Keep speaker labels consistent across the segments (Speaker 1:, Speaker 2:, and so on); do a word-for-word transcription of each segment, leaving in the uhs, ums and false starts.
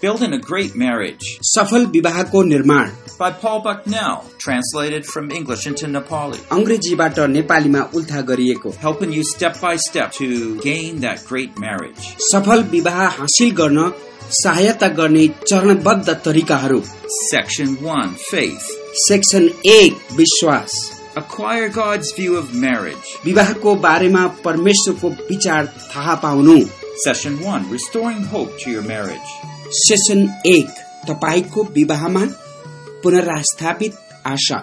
Speaker 1: Building a Great Marriage.
Speaker 2: सफल विवाहको निर्माण.
Speaker 1: By Paul Bucknell, translated from English into Nepali.
Speaker 2: अंग्रेजीबाट नेपालीमा उल्था गरिएको.
Speaker 1: Helping you step by step to gain that great marriage.
Speaker 2: सफल विवाह हासिल गर्न सहायता गर्ने चरणबद्ध तरिकाहरू.
Speaker 1: Section one, Faith.
Speaker 2: Section एक, विश्वास.
Speaker 1: Acquire God's view of marriage.
Speaker 2: विवाहको बारेमा परमेश्वरको विचार थाहा पाउनु.
Speaker 1: Session one, Restoring Hope to your marriage.
Speaker 2: Session एक, तपाईको विवाहमा पुनर्स्थापित आशा.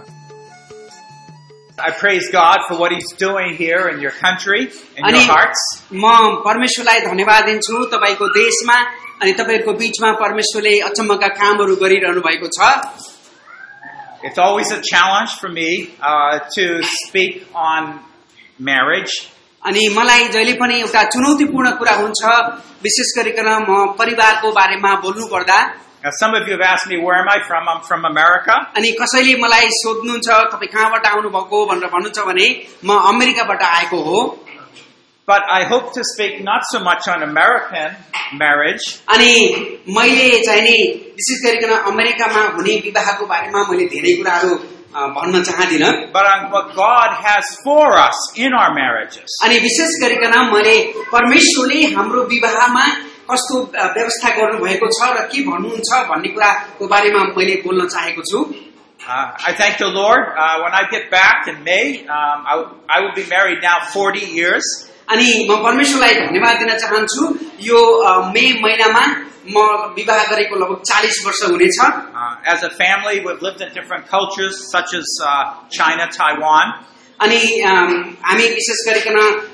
Speaker 3: I praise God for what He's doing here in your country, in your hearts.
Speaker 2: म परमेश्वरलाई धन्यवाद दिन्छु तपाईको देशमा अनि तपाईको बीचमा परमेश्वरले अचम्मका कामहरू गरिरहनु भएको छ.
Speaker 3: It's always a challenge for me uh, to speak on marriage.
Speaker 2: अनि मलाई जहिले पनि एउटा चुनौतीपूर्ण कुरा हुन्छ विशेष गरिकन म परिवारको बारेमा बोल्नु पर्दा.
Speaker 3: Now, some of you have asked me, where am I from? I'm from America.
Speaker 2: अनि कसैले मलाई सोध्नुहुन्छ तपाई कहाँबाट आउनु भएको भनेर भन्नुहुन्छ भने म अमेरिकाबाट आएको हो.
Speaker 3: But I hope to speak not so much on American marriage.
Speaker 2: अनि मैले चाहिँ नि विशेष गरिकन अमेरिकामा हुने विवाहको बारेमा मैले धेरै कुराहरू भन्न चाहदिन.
Speaker 3: But on what God has for us in our marriages.
Speaker 2: अनि विशेष गरिकन मैले परमेश्वरले हाम्रो विवाहमा कस्तो व्यवस्था गर्नु भएको छ र के भन्नुहुन्छ भन्ने कुराको बारेमा मैले बोल्न चाहेको छु.
Speaker 3: Uh, I thank the Lord. Uh, when I get back in May, um, I, I will be married now forty years.
Speaker 2: अनि म परमेश्वरलाई धन्यवाद दिन चाहन्छु. यो मे महिनामा म विवाह गरेको लगभग चालीस वर्ष हुनेछ.
Speaker 3: Uh, as a family, we've lived in different cultures such as uh, China, Taiwan.
Speaker 2: अनि हामी विशेष गरिकन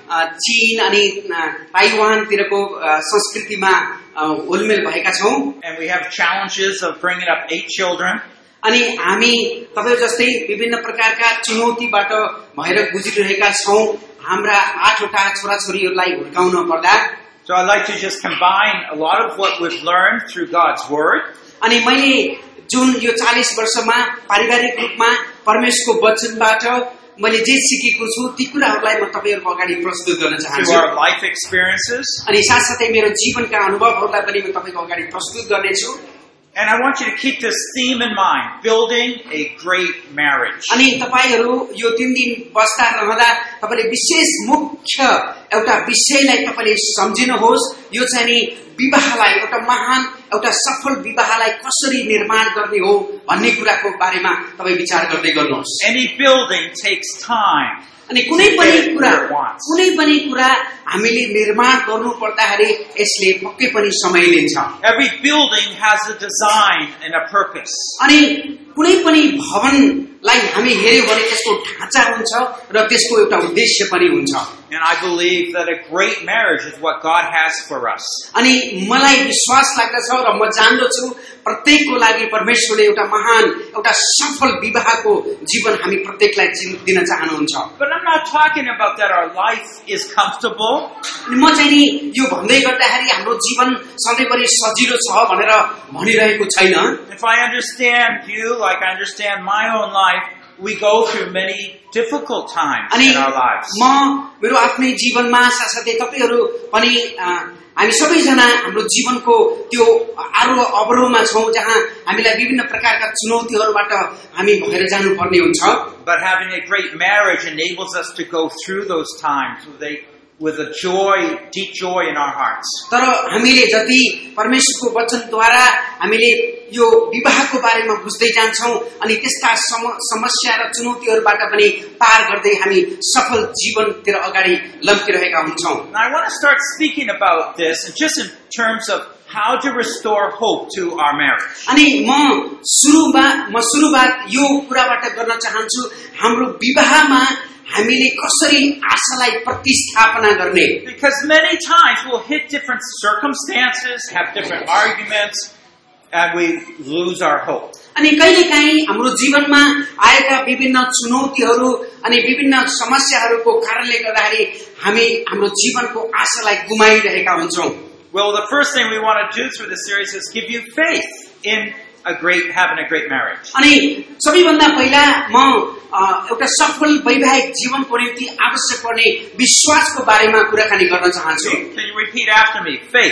Speaker 2: चीन अनि ताइवानतिरको संस्कृतिमा हुलमेल भएका छौं.
Speaker 3: And we have challenges of bringing up eight children.
Speaker 2: अनि हामी तपाईं जस्तै विभिन्न प्रकारका चुनौतीबाट भएर गुज्रिरहेका छौं हाम्रा आठवटा छोराछोरीहरूलाई हुर्काउन पर्दा.
Speaker 3: So I'd like to just combine a lot of what we've learned through God's Word.
Speaker 2: अनि मैले जुन यो चालीस वर्षमा पारिवारिक रूपमा परमेश्वरको वचनबाट मैले जे सिकेको छु ती कुराहरूलाई म तपाईहरुको अगाडि प्रस्तुत गर्न चाहन्छु.
Speaker 3: Through our life experiences.
Speaker 2: अनि साथसाथै मेरो जीवनका अनुभवहरूलाई पनि म तपाईको अगाडि प्रस्तुत गर्नेछु.
Speaker 3: And I want you to keep this theme in mind, building a great marriage.
Speaker 2: अनि तपाईहरु यो तीन दिन बस्दा रहँदा तपाईले विशेष मुख्य एउटा विषयलाई तपाईले सम्झिनुहोस्. यो चाहिँ नि विवाहलाई एउटा महान एउटा सफल विवाहलाई कसरी निर्माण गर्ने हो भन्ने कुराको बारेमा तपाई विचार गर्दै गर्नुहोस्.
Speaker 3: Any building takes time.
Speaker 2: अनि कुनै पनि कुरा कुनै पनि कुरा हामीले निर्माण गर्नु पर्दाखेरि यसले पक्कै पनि समय लिन्छ.
Speaker 3: Every building has a design and a purpose.
Speaker 2: अनि कुनै पनि भवनलाई हामी हेर्यौं भने त्यसको ढाँचा हुन्छ र त्यसको एउटा उद्देश्य पनि हुन्छ.
Speaker 3: And I believe that a great marriage is what God has for us.
Speaker 2: अनि मलाई विश्वास लाग्दछ र म जान्दछु प्रत्येकको लागि परमेश्वरले एउटा महान एउटा सफल विवाहको जीवन हामी प्रत्येकलाई दिन चाहनुहुन्छ.
Speaker 3: But I'm not talking about that our life is comfortable.
Speaker 2: अनि म चाहिँ नि यो भन्दै गर्दाखेरि हाम्रो जीवन सधैँभरि सजिलो छ भनेर भनिरहेको छैन.
Speaker 3: If I understand you like I understand my own life, we go through many difficult times in our lives.
Speaker 2: म मेरो आफ्नै जीवनमा साथसाथै तपाईहरु पनि हामी सबैजना हाम्रो जीवनको त्यो आरोह अवरोहमा छौं जहाँ हामीलाई विभिन्न प्रकारका चुनौतीहरुबाट हामी भएर जानुपर्ने हुन्छ.
Speaker 3: But having a great marriage enables us to go through those times with a with a joy, deep joy in our hearts.
Speaker 2: तर हामीले जति परमेश्वरको वचनद्वारा हामीले यो विवाहको बारेमा बुझ्दै जान्छौं अनि त्यसका समस्या र चुनौतीहरुबाट पनि पार गर्दै हामी सफल जीवनतिर अगाडि लम्किरहेका हुन्छौं.
Speaker 3: Now I want to start speaking about this just in terms of how to restore hope to our marriage.
Speaker 2: अनि म सुरुमा म सुरुवात यो कुराबाट गर्न चाहन्छु हाम्रो विवाहमा हामीले कसरी आशालाई प्रतिस्थापना गर्ने.
Speaker 3: Because many times we'll hit different circumstances, have different arguments, and we lose our hope.
Speaker 2: अनि कहिलेकाहीँ हाम्रो जीवनमा आएका विभिन्न चुनौतीहरू अनि विभिन्न समस्याहरूको कारणले गर्दाखेरि हामी हाम्रो जीवनको आशालाई गुमाइरहेका हुन्छौं.
Speaker 3: Well, the first thing we want to do through this series is give you faith in a great having a great marriage.
Speaker 2: अनि सबैभन्दा पहिला म एउटा सफल वैवाहिक जीवनको निम्ति आवश्यक पर्ने विश्वासको बारेमा कुराकानी गर्न चाहन्छु.
Speaker 3: Can you repeat after me? Faith.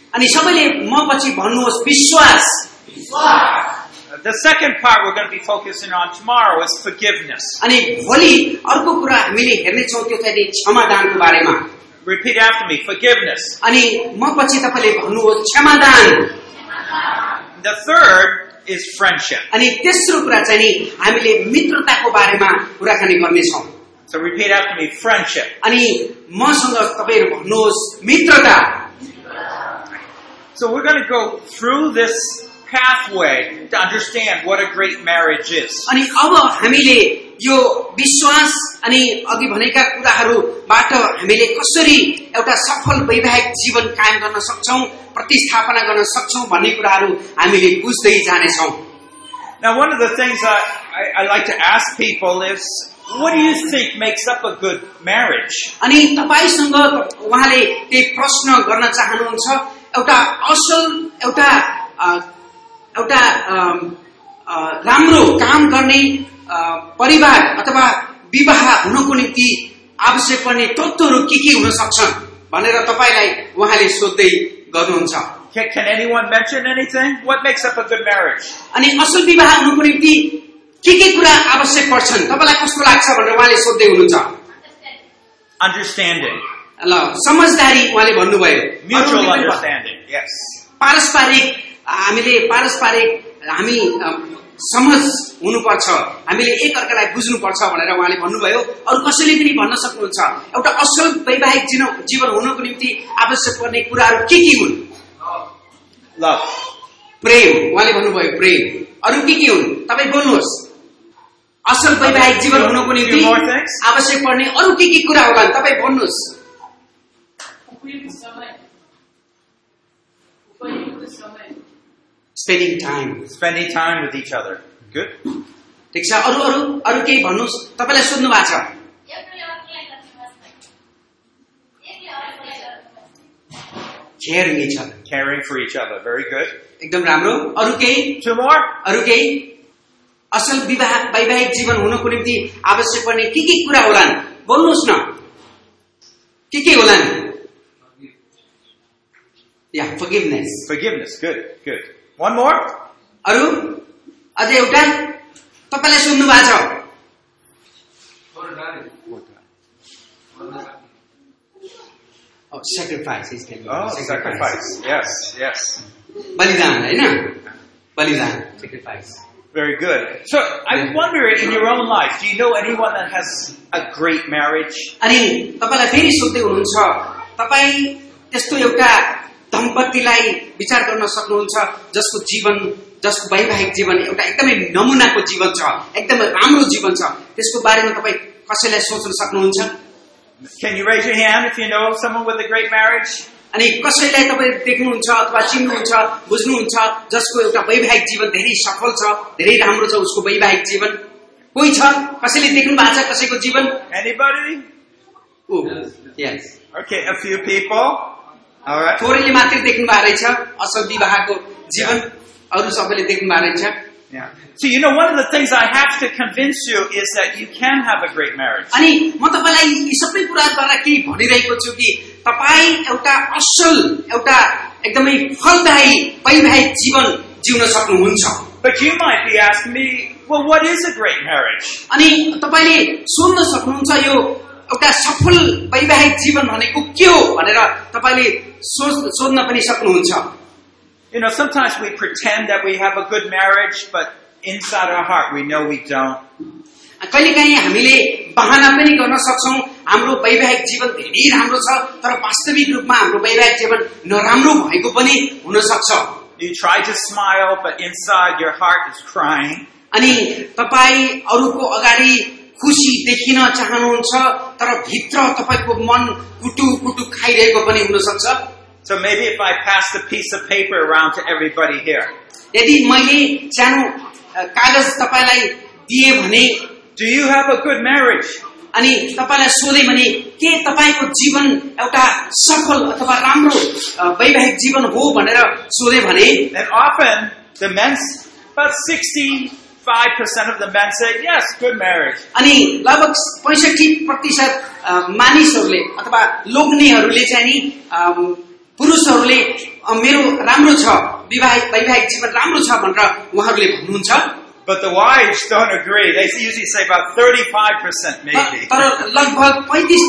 Speaker 2: अनि सबैले म पछि भन्नुहोस् विश्वास.
Speaker 3: The second part we're going to be focusing on tomorrow is forgiveness.
Speaker 2: अनि भोलि अर्को कुरा हामीले हेर्ने छौं त्यो चाहिँ क्षमादानको बारेमा.
Speaker 3: Repeat after me, forgiveness.
Speaker 2: अनि म पछि तपाईले भन्नुहोस् क्षमादान.
Speaker 3: The third is friendship.
Speaker 2: अनि तेस्रो कुरा चाहिँ नि हामीले मित्रताको बारेमा कुराकानी गर्ने छौं.
Speaker 3: So repeat after me, friendship.
Speaker 2: अनि मसँग तपाईहरु भन्नुहोस् मित्रता.
Speaker 3: So we're going to go through this pathway to understand what a great marriage is.
Speaker 2: अनि अब हामीले यो विश्वास अनि अघि भनेका कुराहरुबाट हामीले कसरी एउटा सफल वैवाहिक जीवन कायम गर्न सक्छौं, प्रतिस्थापना गर्न सक्छौं भन्ने कुराहरु हामीले बुझ्दै जाने छौं.
Speaker 3: Now one of the things I, I, I like to ask people is, what do you think makes up a good marriage?
Speaker 2: अनि तपाईसँग उहाँले त्यही प्रश्न गर्न चाहनुहुन्छ, एउटा असल एउटा एउटा राम्रो काम गर्ने परिवार अथवा विवाह हुनको निम्ति आवश्यक पर्ने तत्त्वहरू के के हुन सक्छन् भनेर तपाईलाई उहाँले सोध्दै गर्नुहुन्छ.
Speaker 3: Can, can anyone mention anything? What makes up a good marriage?
Speaker 2: अनि असल विवाह हुनको निम्ति के के कुरा आवश्यक पर्छन् तपाईलाई कस्तो लाग्छ भनेर उहाँले सोध्दै हुनुहुन्छ.
Speaker 3: Understanding.
Speaker 2: ल समझदारी उहाँले भन्नुभयो.
Speaker 3: Mutual understanding. Yes.
Speaker 2: पारस्परिक हामीले पारस्परिक हामी समझ हुनुपर्छ, हामीले एक अर्कालाई बुझ्नुपर्छ भनेर उहाँले भन्नुभयो. अरु कसैले पनि भन्न सक्नुहुन्छ एउटा असल वैवाहिक जीवन हुनको निम्ति आवश्यक पर्ने कुराहरू के के हुन्?
Speaker 3: Love.
Speaker 2: प्रेम. उहाँले भन्नुभयो प्रेम. अरु के के हुन्? तपाई बोल्नुहोस्. असल वैवाहिक जीवन हुनको निम्ति आवश्यक पर्ने अरु के के कुरा होला तपाई भन्नुहोस्. Spending time.
Speaker 3: Spending time with each other. Good.
Speaker 2: ठीक छ. अरु अरु अरु केही भन्नुहोस्. तपाईलाई सोध्नु भएको छ. Caring each other.
Speaker 3: Caring for each other. Very good.
Speaker 2: एकदम राम्रो. अरु केही?
Speaker 3: Two more.
Speaker 2: अरु केही? असल विवाह वैवाहिक जीवन हुनको निम्ति आवश्यक पर्ने के के कुरा होलान्? बोल्नुहोस् न. के के होलान्? Yeah, forgiveness.
Speaker 3: Forgiveness. Good. Good. One more.
Speaker 2: अरु अझै एउटा तपाईलाई सुन्नु भएको छ. Oh, sacrifice is telling.
Speaker 3: Oh, sacrifice. sacrifice. Yes, yes.
Speaker 2: बलिदान हैन? बलिदान, sacrifice.
Speaker 3: Very good. So, I wonder in your own life, do you know anyone that has a great marriage?
Speaker 2: अनि तपाईलाई फेरि सोध्दै हुनुहुन्छ, तपाई त्यस्तो एउटा दम्पतिलाई विचार गर्न सक्नुहुन्छ जसको जीवन जसको वैवाहिक जीवन एउटा एकदमै नमुनाको जीवन छ, एकदमै राम्रो जीवन छ, त्यसको बारेमा तपाई कसैलाई सोच्न सक्नुहुन्छ?
Speaker 3: Can you raise your hand if you know someone with a great marriage?
Speaker 2: अनि कसैलाई तपाई देख्नुहुन्छ अथवा चिन्नुहुन्छ, बुझ्नुहुन्छ जसको एउटा वैवाहिक जीवन धेरै सफल छ, धेरै राम्रो छ उसको वैवाहिक जीवन? कोही छ? कसैले देख्नु भएको छ कसैको जीवन?
Speaker 3: Anybody?
Speaker 2: Oh, yes.
Speaker 3: Okay, a few people. All right.
Speaker 2: थोरैले मात्र देख्नु भएको रहेछ असल विवाहको जीवन, अरु सबैले देख्नु भएको रहेछ.
Speaker 3: Yeah. So you know, one of the things I have to convince you is that you can have a great marriage.
Speaker 2: अनि म तपाईलाई यी सबै कुराहरुद्वारा के भनिरहेको छु कि तपाई एउटा असल एउटा एकदमै फलदायी वैवाहिक जीवन जिउन सक्नुहुन्छ.
Speaker 3: But you might be asking me, well, what is a great marriage?
Speaker 2: अनि तपाईले सोध्न सक्नुहुन्छ यो एउटा सफल वैवाहिक जीवन भनेको के हो भनेर तपाईले सोध्न पनि सक्नुहुन्छ.
Speaker 3: You know, sometimes we pretend that we have a good marriage, but inside our heart we know we don't.
Speaker 2: कहिलेकाहीँ हामीले बहाना पनि गर्न सक्छौं हाम्रो वैवाहिक जीवन धेरै राम्रो छ, तर वास्तविक रूपमा हाम्रो वैवाहिक जीवन नराम्रो भएको पनि हुन सक्छ.
Speaker 3: You try to smile, but inside your heart is crying.
Speaker 2: अनि तपाई अरूको अगाडि खुशी देखिन चाहनुहुन्छ, तर भित्र तपाईको मन कुटु कुटु खाइरहेको पनि हुन सक्छ.
Speaker 3: So maybe if I pass the piece of paper around to everybody here.
Speaker 2: यदि मैले सानो कागज तपाईलाई दिए भने,
Speaker 3: do you have a good marriage?
Speaker 2: अनि तपाईलाई सोधे भने के तपाईको जीवन एउटा सफल अथवा राम्रो वैवाहिक जीवन हो भनेर सोधे भने,
Speaker 3: and often the men, about sixty-five percent of the men say yes, good marriage.
Speaker 2: अनि लगभग पैंसठी प्रतिशत मानिसहरूले अथवा लोग्नेहरूले चाहिँ नि पुरुषहरूले मेरो राम्रो छ, विवाहित वैवाहिक जीवन राम्रो छ भनेर उहाँहरूले भन्नुहुन्छ।
Speaker 3: But the wives don't agree. They usually say about thirty-five percent maybe.
Speaker 2: तर लगभग पैंतीस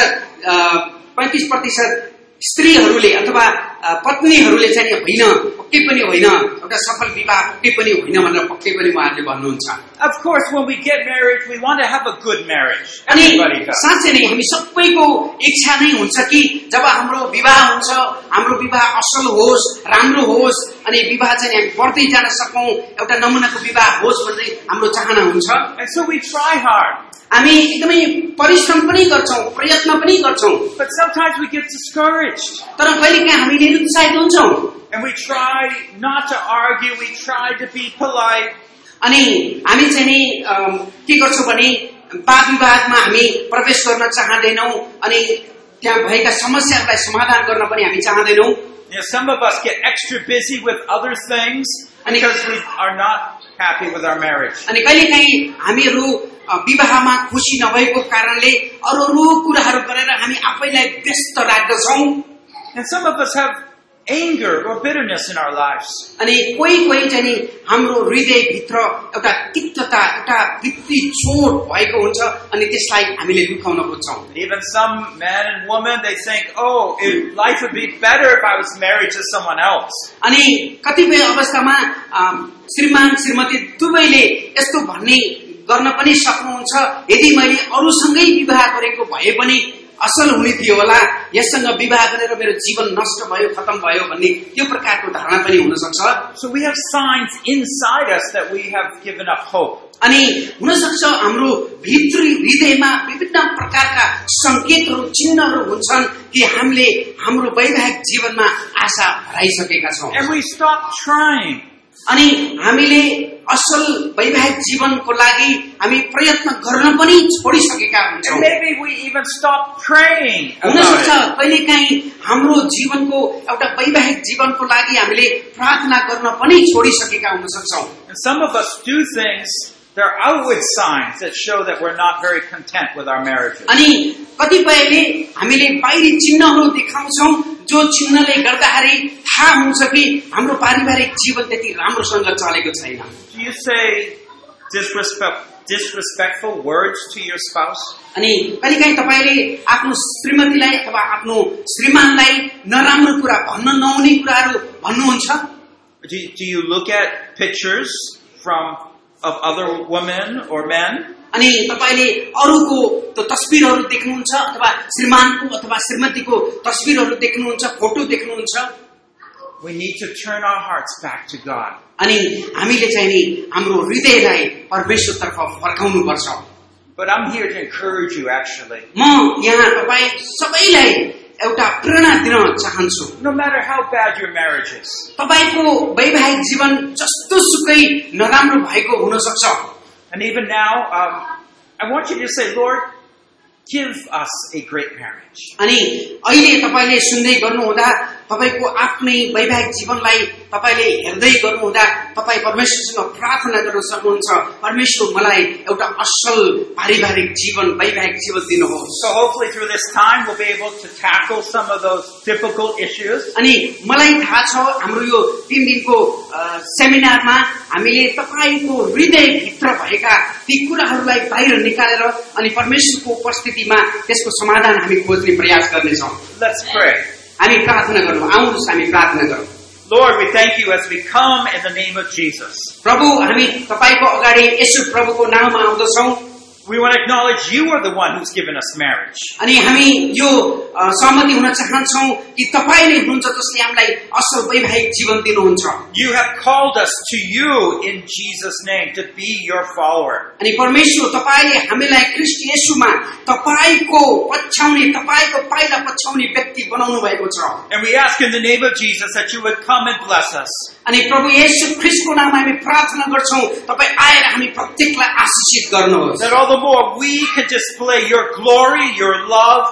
Speaker 2: प्रतिशत पैंतीस प्रतिशत स्त्रीहरूले अथवा पत्नीहरूले चाहिँ होइन, पक्कै पनि होइन, एउटा सफल विवाह पक्कै पनि होइन भनेर पक्कै पनि उहाँहरूले भन्नुहुन्छ।
Speaker 3: Of course, when we get married, we want to have a good marriage.
Speaker 2: अनि
Speaker 3: Everybody does.
Speaker 2: साँच्चै नै हामी सबैको इच्छा नै हुन्छ कि जब हाम्रो विवाह हुन्छ, हाम्रो विवाह असल होस्, राम्रो होस्, अनि विवाह चाहिँ हामी बढ्दै जान सकौं, एउटा नमुनाको विवाह होस् भन्ने हाम्रो चाहना हुन्छ।
Speaker 3: And so we try hard.
Speaker 2: हामी एकदमै परिश्रम पनि गर्छौं, प्रयत्न पनि गर्छौं,
Speaker 3: But sometimes we get discouraged.
Speaker 2: तर कहिलेकाहीँ हामी निरुत्साहित हुन्छौं।
Speaker 3: And we try not to argue. We try to be polite.
Speaker 2: अनि हामी चाहिँ नि के गर्छौं भने वाद विवादमा हामी प्रवेश गर्न चाहदैनौं, अनि त्यहाँ भएका समस्याहरूलाई समाधान गर्न पनि हामी चाहदैनौं।
Speaker 3: You know, some of us get extra busy with other things because we are not happy with our marriage.
Speaker 2: अनि कहिलेकाहीँ हामीहरू विवाहमा खुसी नभएको कारणले अरू अरू कुराहरू गरेर हामी आफैलाई व्यस्त राख्दछौं।
Speaker 3: And some of us have anger or bitterness in our lives.
Speaker 2: अनि कोही कोही चाहिँ नि हाम्रो हृदयभित्र एउटा तिक्तता, एउटा भित्री चोट भएको हुन्छ, अनि त्यसलाई हामीले लुकाउन खोज्छौं।
Speaker 3: Even some men and women, they think, oh, if life would be better if I was married to someone else.
Speaker 2: अनि कतिपय अवस्थामा श्रीमान श्रीमती दुवैले यस्तो भन्ने गर्न पनि सक्नुहुन्छ, यदि मैले अरूसँगै विवाह गरेको भए पनि असल हुने थियो होला, यससँग विवाह गरेर मेरो जीवन नष्ट भयो, खतम भयो भन्ने त्यो प्रकारको धारणा पनि हुन सक्छ।
Speaker 3: So we have signs inside us that we have given up hope.
Speaker 2: अनि हुन सक्छ हाम्रो भित्री हृदयमा विभिन्न प्रकारका संकेतहरू, चिन्हहरू हुन्छन् कि हामीले हाम्रो वैवाहिक जीवनमा आशा हराइसकेका छौं।
Speaker 3: And we stop trying.
Speaker 2: अनि हामीले असल वैवाहिक जीवनको लागि हामी प्रयत्न गर्न पनि छोडिसकेका हुन्छौं।
Speaker 3: And maybe we even stop praying
Speaker 2: हुन
Speaker 3: about
Speaker 2: सक्छ
Speaker 3: it.
Speaker 2: कहिलेकाहीँ हाम्रो जीवनको एउटा वैवाहिक जीवनको लागि हामीले प्रार्थना गर्न पनि छोडिसकेका हुन सक्छौं।
Speaker 3: And some of us do things, they're outward signs that show that we're not very content with our marriages.
Speaker 2: अनि कतिपयले हामीले बाहिरी चिन्हहरू देखाउँछौं, जो चिन्हले गर्दाखेरि थाहा हुन्छ कि हाम्रो पारिवारिक जीवन त्यति राम्रोसँग चलेको छैन।
Speaker 3: Do you say disrespect, disrespectful words to your spouse?
Speaker 2: अनि कहिलेकाहीँ तपाईले आफ्नो श्रीमतीलाई अथवा आफ्नो श्रीमानलाई नराम्रो कुरा भन्न नहुने कुराहरू भन्नुहुन्छ?
Speaker 3: Do, do you look at pictures from of other women or men?
Speaker 2: अनि तपाईले अरूको त्यो तस्बिरहरू देख्नुहुन्छ, अथवा श्रीमानको अथवा श्रीमतीको तस्बिरहरू देख्नुहुन्छ, फोटो देख्नुहुन्छ?
Speaker 3: We need to turn our hearts back to God.
Speaker 2: अनि हामीले चाहिँ नि हाम्रो हृदयलाई परमेश्वरतर्फ फर्काउनु पर्छ।
Speaker 3: But I'm here to encourage you actually.
Speaker 2: म यहाँ तपाईँ सबैलाई एउटा प्रेरणा दिन चाहन्छु।
Speaker 3: No matter how bad your marriage is.
Speaker 2: तपाईको वैवाहिक जीवन जस्तो सुकै नराम्रो भएको हुन सक्छ।
Speaker 3: And even now, um, I want you to say, Lord, give us a great marriage.
Speaker 2: अनि अहिले तपाईले सुन्दै गर्नुहुँदा तपाईको आफ्नै वैवाहिक जीवनलाई तपाईले हेर्दै गर्नुहुँदा तपाईँ परमेश्वरसँग प्रार्थना गर्न सक्नुहुन्छ, परमेश्वर मलाई एउटा असल पारिवारिक जीवन, वैवाहिक जीवन दिनुहोस्।
Speaker 3: So hopefully through this time we'll be able to tackle some of those difficult issues.
Speaker 2: अनि मलाई थाहा छ हाम्रो यो तीन दिनको सेमिनारमा हामीले तपाईको हृदयभित्र भएका ती कुराहरूलाई बाहिर निकालेर अनि परमेश्वरको उपस्थितिमा त्यसको समाधान हामी खोज्ने प्रयास गर्नेछौँ।
Speaker 3: Let's pray.
Speaker 2: हामी प्रार्थना गरौँ। आउनुहोस् हामी प्रार्थना गरौँ।
Speaker 3: Lord, we thank you as we come in the name of Jesus.
Speaker 2: प्रभु, हामी तपाईको अगाडि येशू प्रभुको नाममा आउँदछौँ।
Speaker 3: We want to acknowledge you are the one who's given us marriage.
Speaker 2: अनि हामी यो सहमति हुन चाहन्छौँ कि तपाईले हुनुहुन्छ जसले हामीलाई असल वैवाहिक जीवन दिनुहुन्छ।
Speaker 3: You have called us to you in Jesus' name to be your follower.
Speaker 2: अनि परमेश्वर तपाईले हामीलाई ख्रीष्ट येशूमा तपाईको पछ्याउने, तपाईको पाइला पछ्याउने व्यक्ति बनाउनु भएको छ।
Speaker 3: And we ask in the name of Jesus that you would come and bless us.
Speaker 2: अनि प्रभु येशू ख्रीष्टको नाममा हामी प्रार्थना गर्छौँ, तपाई आएर हामी प्रत्येकलाई आशीषित गर्नुहोस्।
Speaker 3: That all the more we can display your glory, your love,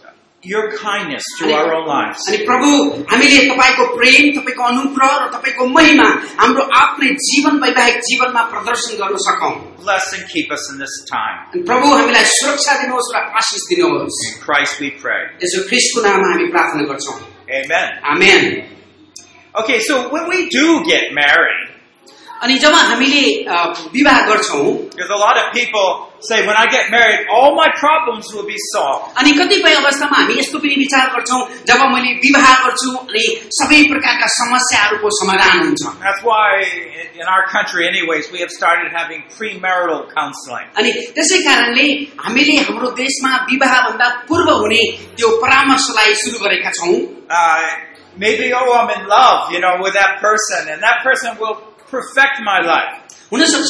Speaker 3: your kindness to our own lives.
Speaker 2: अनि प्रभु हामीले तपाईको प्रेम, तपाईको अनुग्रह र तपाईको महिमा हाम्रो आफ्नै जीवन, वैवाहिक जीवनमा प्रदर्शन गर्न सकौं।
Speaker 3: Bless and keep us in this time.
Speaker 2: अनि प्रभु हामीलाई सुरक्षा दिनुहोस् र आशीष दिनुहोस्।
Speaker 3: In Christ we pray.
Speaker 2: यसो ख्रीष्टको नाममा हामी प्रार्थना गर्छौं।
Speaker 3: Amen.
Speaker 2: Amen.
Speaker 3: Okay, so when we do get married,
Speaker 2: अनि जब हामीले अ, विवाह गर्छौं
Speaker 3: there's a lot of people say, when I get married, all my problems will be solved.
Speaker 2: अनि कतिपय अवस्थामा हामी यस्तो पनि विचार गर्छौं जब मैले विवाह गर्छु अनि सबै प्रकारका समस्याहरूको समाधान हुन्छ.
Speaker 3: That's why in our country anyways, we have started having premarital counseling.
Speaker 2: अनि त्यसै कारणले हामीले हाम्रो देशमा विवाह भन्दा पूर्व हुने त्यो परामर्शलाई सुरु गरेका छौं.
Speaker 3: Uh, maybe, oh, I'm in love, you know, with that person, and that person will perfect my life.
Speaker 2: हुन सक्छ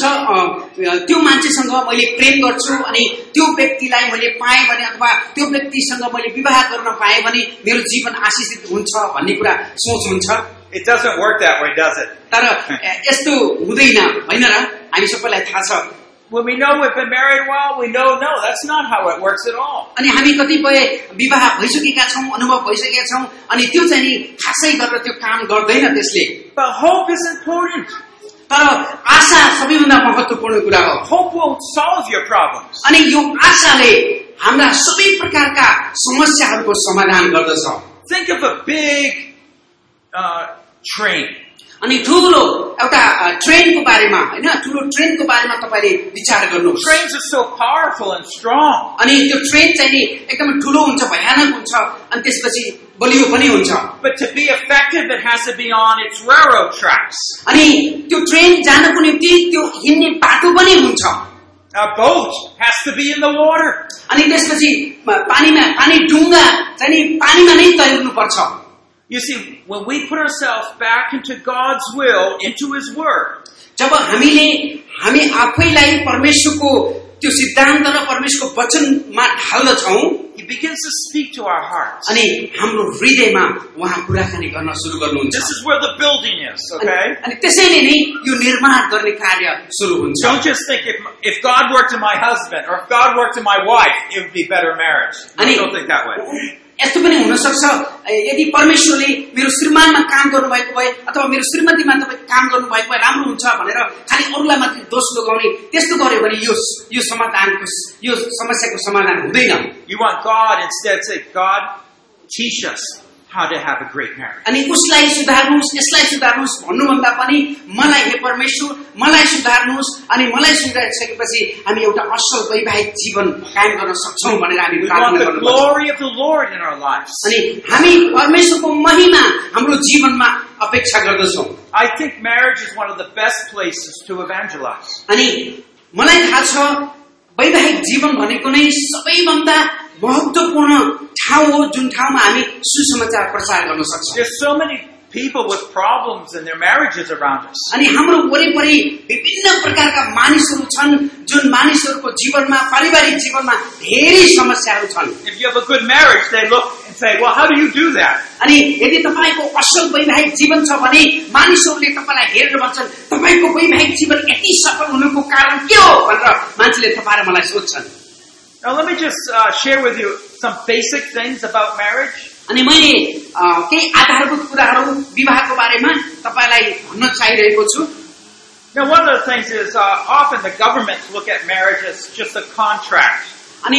Speaker 2: त्यो मान्छेसँग मैले प्रेम गर्छु अनि त्यो व्यक्तिलाई मैले पाएँ भने अथवा त्यो व्यक्तिसँग मैले विवाह गर्न पाएँ भने मेरो जीवन आशीषित हुन्छ भन्ने कुरा सोच हुन्छ.
Speaker 3: It doesn't work that way, does it?
Speaker 2: तर यस्तो हुँदैन हैन र? हामी सबैलाई थाहा छ.
Speaker 3: When we know we've been married a while, we know, no, that's not how it works at all.
Speaker 2: अनि हामी कतिपय विवाह भइसकेका छौं, अनुभव भइसकेका छौं अनि त्यो चाहिँ नि खासै गरेर त्यो काम गर्दैन त्यसले.
Speaker 3: But hope is important.
Speaker 2: तर आशा सबैभन्दा महत्त्वपूर्ण कुरा हो.
Speaker 3: Hope will solve your problems.
Speaker 2: अनि यो आशाले हाम्रा सबै प्रकारका समस्याहरूको समाधान गर्दछ.
Speaker 3: Think of a big uh, train.
Speaker 2: अनि ठुलो एउटा ट्रेनको बारेमा हैन ठुलो ट्रेनको बारेमा तपाईले विचार गर्नुहोस्.
Speaker 3: Trains are so powerful and strong.
Speaker 2: अनि त्यो ट्रेन चाहिँ नि एकदमै ठुलो हुन्छ, भयानक हुन्छ अनि त्यसपछि बलियो पनि हुन्छ.
Speaker 3: But to be effective, it has to be on its railroad tracks.
Speaker 2: अनि त्यो ट्रेन जानको निम्ति त्यो हिँड्ने बाटो पनि हुन्छ.
Speaker 3: A boat has to be in the water.
Speaker 2: अनि त्यसपछि पानीमा पानी डुङ्गा चाहिँ नि पानीमा नै तैर्नु पर्छ.
Speaker 3: You see, when we put ourselves back into God's will, into His Word,
Speaker 2: जब हामीले हामी आफैलाई परमेश्वरको त्यो सिद्धान्त र परमेश्वरको वचनमा ढाल्दछौं,
Speaker 3: He begins to speak to our hearts.
Speaker 2: अनि हाम्रो हृदयमा उहाँ कुराकानी गर्न सुरु गर्नुहुन्छ.
Speaker 3: This is where the building is, okay?
Speaker 2: अनि त्यसैले नै यो निर्माण गर्ने कार्य सुरु हुन्छ.
Speaker 3: Don't just think if, if God worked in my husband or if God worked in my wife, it would be better marriage. No, don't think that way.
Speaker 2: यस्तो पनि हुन सक्छ यदि परमेश्वरले मेरो श्रीमानमा काम गर्नुभएको भए अथवा मेरो श्रीमतीमा तपाईँ काम गर्नुभएको भए राम्रो हुन्छ भनेर खालि अरूलाई मात्रै दोष लगाउने त्यस्तो गर्यो भने यो यो समाधानको यो समस्याको समाधान हुँदैन.
Speaker 3: You want God instead say, God, teach us how to have a great marriage.
Speaker 2: अनि उसलाई सुधार्नुस्, यसलाई सुधार्नुस् भन्नुभन्दा पनि मलाई हे परमेश्वर मलाई सुधार्नुस् अनि मलाई सुधारिसकेपछि हामी एउटा असल वैवाहिक जीवन कायम गर्न सक्छौं भनेर हामी प्रार्थना गर्नुपर्छ.
Speaker 3: We want the glory of the Lord in our lives.
Speaker 2: अनि हामी परमेश्वरको महिमा हाम्रो जीवनमा अपेक्षा गर्दछौं.
Speaker 3: I think marriage is one of the best places to evangelize.
Speaker 2: अनि मलाई थाहा छ वैवाहिक जीवन भनेको नै सबैभन्दा महत्त्वपूर्ण ठाउँ हो जुन ठाउँमा हामी सुसमाचार प्रचार गर्न सक्छौं.
Speaker 3: There's so many people with problems in their marriages around us.
Speaker 2: अनि हाम्रो वरिपरि विभिन्न प्रकारका मानिसहरू छन् जुन मानिसहरूको जीवनमा पारिवारिक जीवनमा धेरै समस्याहरू छन्.
Speaker 3: If you have a good marriage, they look and say, well, how do you do that?
Speaker 2: अनि यदि तपाईको असल वैवाहिक जीवन छ भने मानिसहरूले तपाईलाई हेरेर भन्छन् तपाईको वैवाहिक जीवन यति सफल हुनुको कारण के हो भनेर मान्छेले तपाईँ र मलाई सोध्छन्.
Speaker 3: Now let me just uh, share with you some basic things about marriage.
Speaker 2: अनि मैले केही आधारभूत कुराहरू विवाहको बारेमा तपाईलाई भन्न चाहिरहेको छु.
Speaker 3: Now one of the things is uh, often the governments look at marriage as just a contract.
Speaker 2: अनि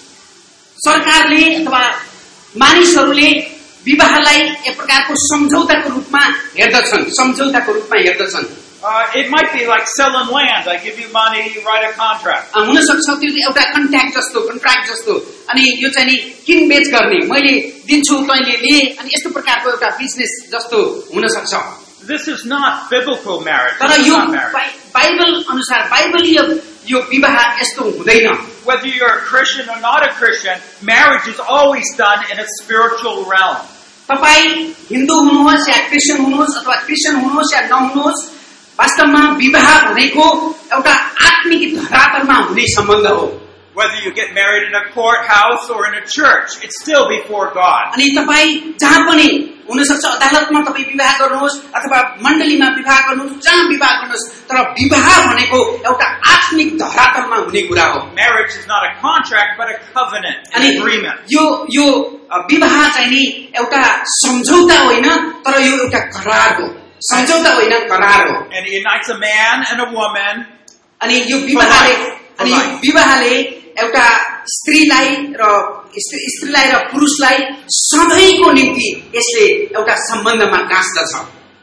Speaker 2: सरकारले अथवा मानिसहरूले विवाहलाई एक प्रकारको सम्झौताको रूपमा हेर्दछन् सम्झौताको रूपमा हेर्दछन्.
Speaker 3: Uh, it might be like selling land. I give you money, you write a contract.
Speaker 2: हुन सक्छ त्यो एउटा कन्ट्र्याक्ट जस्तो कन्ट्र्याक्ट जस्तो अनि यो चाहिँ नि किनबेच गर्ने मैले दिन्छु तैँले ले अनि यस्तो प्रकारको एउटा बिजनेस जस्तो हुन सक्छ.
Speaker 3: This is not biblical marriage.
Speaker 2: तर यो बाइबल अनुसार बाइबलीय यो विवाह यस्तो हुँदैन.
Speaker 3: Whether you're a Christian or not a Christian, marriage is always done in a spiritual realm.
Speaker 2: तपाई हिन्दू हुनुहोस् या क्रिस्चियन हुनुहोस् अथवा क्रिस्चियन हुनुहोस् या नहुनुहोस् वास्तवमा विवाह भनेको एउटा आत्मिक धरातलमा हुने सम्बन्ध हो.
Speaker 3: Whether you get married in a courthouse or in a church, it's still before God.
Speaker 2: अनि तपाई जहाँ पनि हुन सक्छ अदालतमा तपाई विवाह गर्नुहोस् अथवा मण्डलीमा विवाह गर्नुहोस् जहाँ विवाह गर्नुहोस् तर विवाह भनेको एउटा आत्मिक धरातलमा हुने कुरा हो.
Speaker 3: Marriage is not a contract but a covenant, an agreement.
Speaker 2: यो यो विवाह चाहिँ नि एउटा सम्झौता होइन तर यो एउटा करार हो. सम्झौता होइन करार हो.
Speaker 3: And it unites a man and a woman.
Speaker 2: अनि यो विवाहले अनि विवाहले एउटा स्त्रीलाई र स्त्रीलाई र पुरुषलाई सधैँको निम्ति यसले एउटा सम्बन्धमा गाँच्दछ.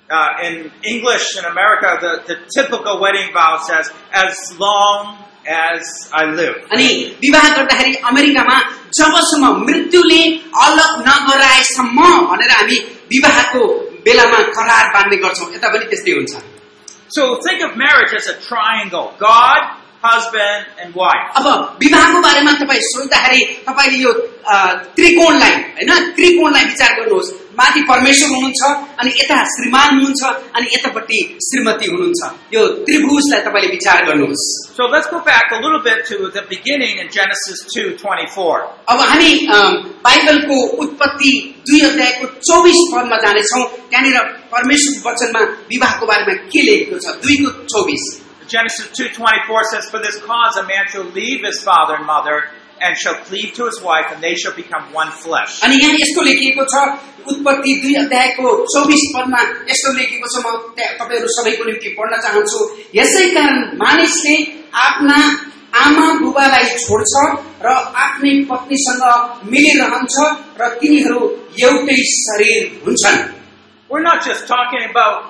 Speaker 3: uh, in English in America, the, the typical wedding vow says, as long as I live.
Speaker 2: अनि विवाह गर्दाखेरि अमेरिकामा जबसम्म मृत्युले अलग नगराएसम्म भनेर हामी विवाहको बेलामा करार बाँध्ने गर्छौं यता पनि त्यस्तै हुन्छ.
Speaker 3: So think of marriage as a triangle. God, husband, and wife.
Speaker 2: अब विवाहको बारेमा तपाई सोच्दाखेरि तपाईले यो त्रिकोणलाई हैन त्रिकोणलाई विचार गर्नुहोस्. माथि परमेश्वर हुनुहुन्छ अनि यता श्रीमान हुनुहुन्छ अनि यतापट्टि श्रीमती हुनुहुन्छ. यो त्रिभुजलाई तपाईले विचार गर्नुहोस्.
Speaker 3: So let's go back a little bit to the beginning in Genesis two twenty-four.
Speaker 2: अब हामी बाइबलको उत्पत्ति दुई अध्यायको चौबीस पदमा जाने छौं. त्यहाँनिर परमेश्वरको वचनमा विवाहको बारेमा के लेखेको छ? दुई को चौबीस.
Speaker 3: Genesis two twenty-four says, "For this cause a man shall leave his father and mother and shall cleave to his wife, and they shall become one flesh."
Speaker 2: अनि यहाँ यस्तो लेखिएको छ उत्पत्ति दुई अध्यायको चौबीस पदमा यस्तो लेखिएको छ. म तपाईहरु सबैको निम्ति पढ्न चाहन्छु. यसै कारण मानिसले आफ्ना आमा बुबालाई छोड्छ र आफ्नै पत्नीसँग मिलिरहन्छ र तिनीहरू एउटै शरीर हुन्छन्.
Speaker 3: We're not just talking about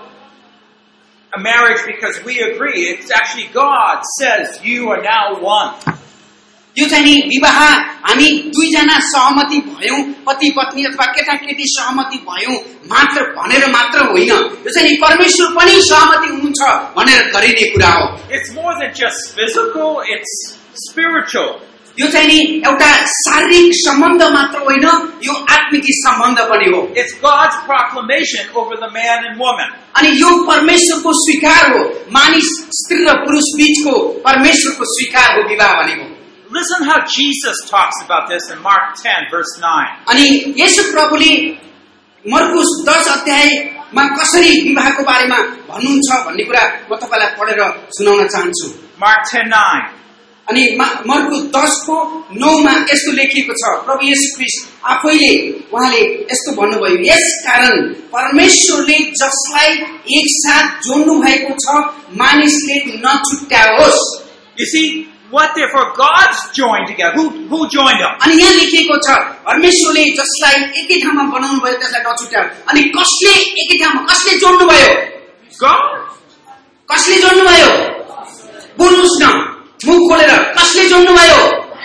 Speaker 3: a marriage because we agree. It's actually God says you are now one.
Speaker 2: यो चाहिँ नि विवाह हामी दुईजना सहमति भयौं पति पत्नी अथवा केटाकेटी सहमति भयौं मात्र भनेर मात्र होइन. यो चाहिँ नि परमेश्वर पनि सहमति हुनुहुन्छ भनेर गरिने कुरा हो.
Speaker 3: It's more than just physical, it's spiritual.
Speaker 2: यो चाहिँ नि एउटा शारीरिक सम्बन्ध मात्र होइन यो आत्मिक सम्बन्ध पनि हो.
Speaker 3: It's God's proclamation over the man and woman.
Speaker 2: अनि यो परमेश्वरको स्वीकार हो. मानिस स्त्री र पुरुष बीचको परमेश्वरको स्वीकार हो विवाह भनेको.
Speaker 3: Listen how Jesus talks about this in Mark ten verse nine.
Speaker 2: अनि येशू प्रभुले मर्कुस दस अध्यायमा कसरी विवाहको बारेमा भन्नुहुन्छ भन्ने कुरा म तपाईलाई पढेर सुनाउन चाहन्छु.
Speaker 3: Mark ten nine.
Speaker 2: अनि मर्कुस दस को नौ मा यस्तो लेखिएको छ. प्रभु येशू ख्रीष्ट आफैले उहाँले यस्तो भन्नुभयो, यसकारण परमेश्वरले जसलाई एकसाथ जोड्नु भएको छ मानिसले नछुट्याओस्.
Speaker 3: You see, what therefore God's joined together. Who who joined them?
Speaker 2: अनि यहाँ लेखिएको छ परमेश्वरले जसलाई एकै ठाउँमा बनाउनु भयो त्यसलाई नछुट्याओस्. अनि कसले एकै ठाउँमा कसले जोड्नु भयो?
Speaker 3: God.
Speaker 2: कसले जोड्नु भयो? बोल्नुस् न मुख खोलेर कसले जोड्नु भयो?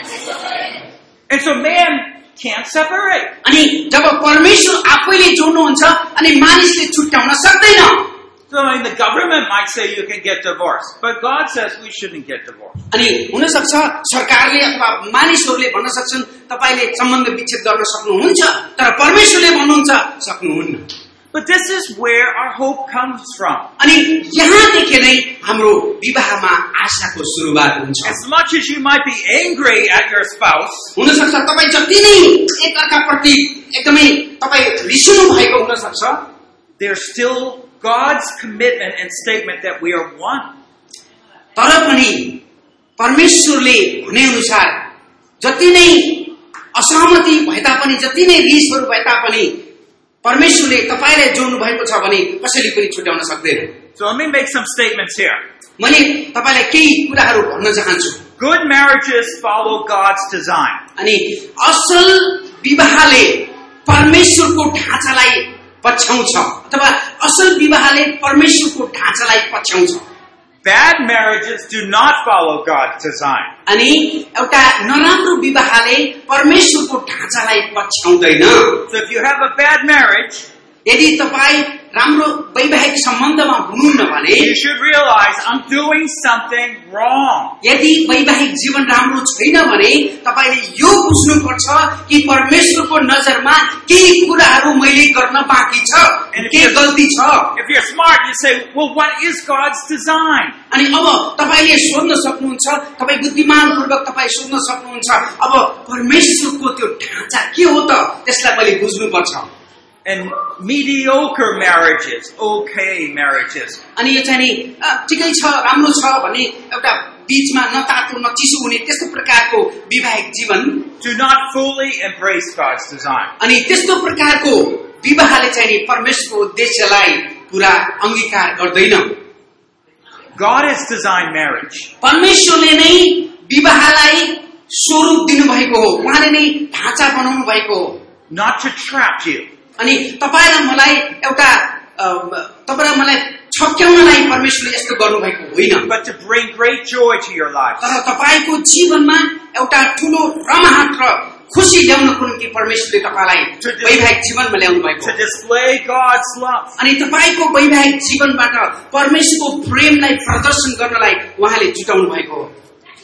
Speaker 3: And so man can't separate.
Speaker 2: अनि जब परमेश्वर आफैले जोड्नुहुन्छ अनि मानिसले छुट्याउन सक्दैन.
Speaker 3: So I mean, the government might say you can get divorced, but God says we shouldn't get divorced.
Speaker 2: अनि हुन सक्छ सरकारले अथवा मानिसहरूले भन्न सक्छन् तपाईले सम्बन्ध विच्छेद गर्न सक्नुहुन्छ तर परमेश्वरले भन्नुहुन्छ सक्नुहुन्न.
Speaker 3: But this is where our hope comes from.
Speaker 2: अनि यहाँदेखि नै हाम्रो विवाहमा आशाको सुरुवात हुन्छ.
Speaker 3: As much as you might be angry at your spouse,
Speaker 2: हुन सक्छ तपाई जति नै एकअर्काप्रति एकदमै तपाई रिसाउनु भएको हुन सक्छ,
Speaker 3: there's still God's commitment and statement that we are one.
Speaker 2: तर पनि परमेश्वरले भने अनुसार जति नै असहमति भए तापनि जति नै रिसहरू भए तापनि परमेश्वरले तपाईलाई जोड्नु भएको छ भने कसैले पनि छुट्याउन सक्दैन.
Speaker 3: So let me make some statements here.
Speaker 2: मैले तपाईलाई केही कुराहरू भन्न चाहन्छु.
Speaker 3: Good marriages follow God's design.
Speaker 2: अनि असल विवाहले परमेश्वरको ढाँचालाई पछ्याउँछ अथवा असल विवाहले परमेश्वरको ढाँचालाई पछ्याउँछ.
Speaker 3: Bad marriages do not follow God's design.
Speaker 2: अनि एउटा नराम्रो विवाहले परमेश्वरको ढाँचालाई पछ्याउँदैन.
Speaker 3: So if you have a bad marriage,
Speaker 2: यदि तपाई राम्रो वैवाहिक सम्बन्धमा हुनुहुन्न भने
Speaker 3: you should realize I'm doing something wrong.
Speaker 2: यदि वैवाहिक जीवन राम्रो छैन भने तपाईले यो बुझ्नुपर्छ कि परमेश्वरको नजरमा केही कुराहरू मैले गर्न बाँकी छ, के गल्ती छ.
Speaker 3: If you're smart, you say, well, what is God's design?
Speaker 2: अनि अब तपाईले सोध्न सक्नुहुन्छ, तपाई बुद्धिमानपूर्वक तपाई सोध्न सक्नुहुन्छ, अब परमेश्वरको त्यो ढाँचा के हो त त्यसलाई मैले बुझ्नुपर्छ.
Speaker 3: And mediocre marriages, okay marriages.
Speaker 2: अनि यो चाहिँ नि ठिकै छ राम्रो छ भने एउटा बीचमा न तातो न चिसो हुने त्यस्तो प्रकारको वैवाहिक जीवन
Speaker 3: do not fully embrace God's design.
Speaker 2: अनि त्यस्तो प्रकारको विवाहले चाहिँ नि परमेश्वरको उद्देश्यलाई पूरा अंगीकार गर्दैन.
Speaker 3: God has designed marriage.
Speaker 2: परमेश्वरले नै विवाहलाई स्वरूप दिनु भएको हो, उहाँले नै ढाँचा बनाउनु भएको हो.
Speaker 3: Not to trap you.
Speaker 2: अनि तपाईलाई मलाई एउटा तपाईँ र मलाई छक्याउनलाई परमेश्वरले यस्तो गर्नुभएको होइन,
Speaker 3: but to bring great joy to your lives.
Speaker 2: तर तपाईँको जीवनमा एउटा ठुलो रमाहट र खुशी ल्याउनको निम्ति परमेश्वरले तपाईँलाई वैवाहिक जीवनमा ल्याउनु भएको,
Speaker 3: To display God's love.
Speaker 2: अनि तपाईँको वैवाहिक जीवनबाट परमेश्वरको प्रेमलाई प्रदर्शन गर्नलाई उहाँले जुटाउनु भएको हो।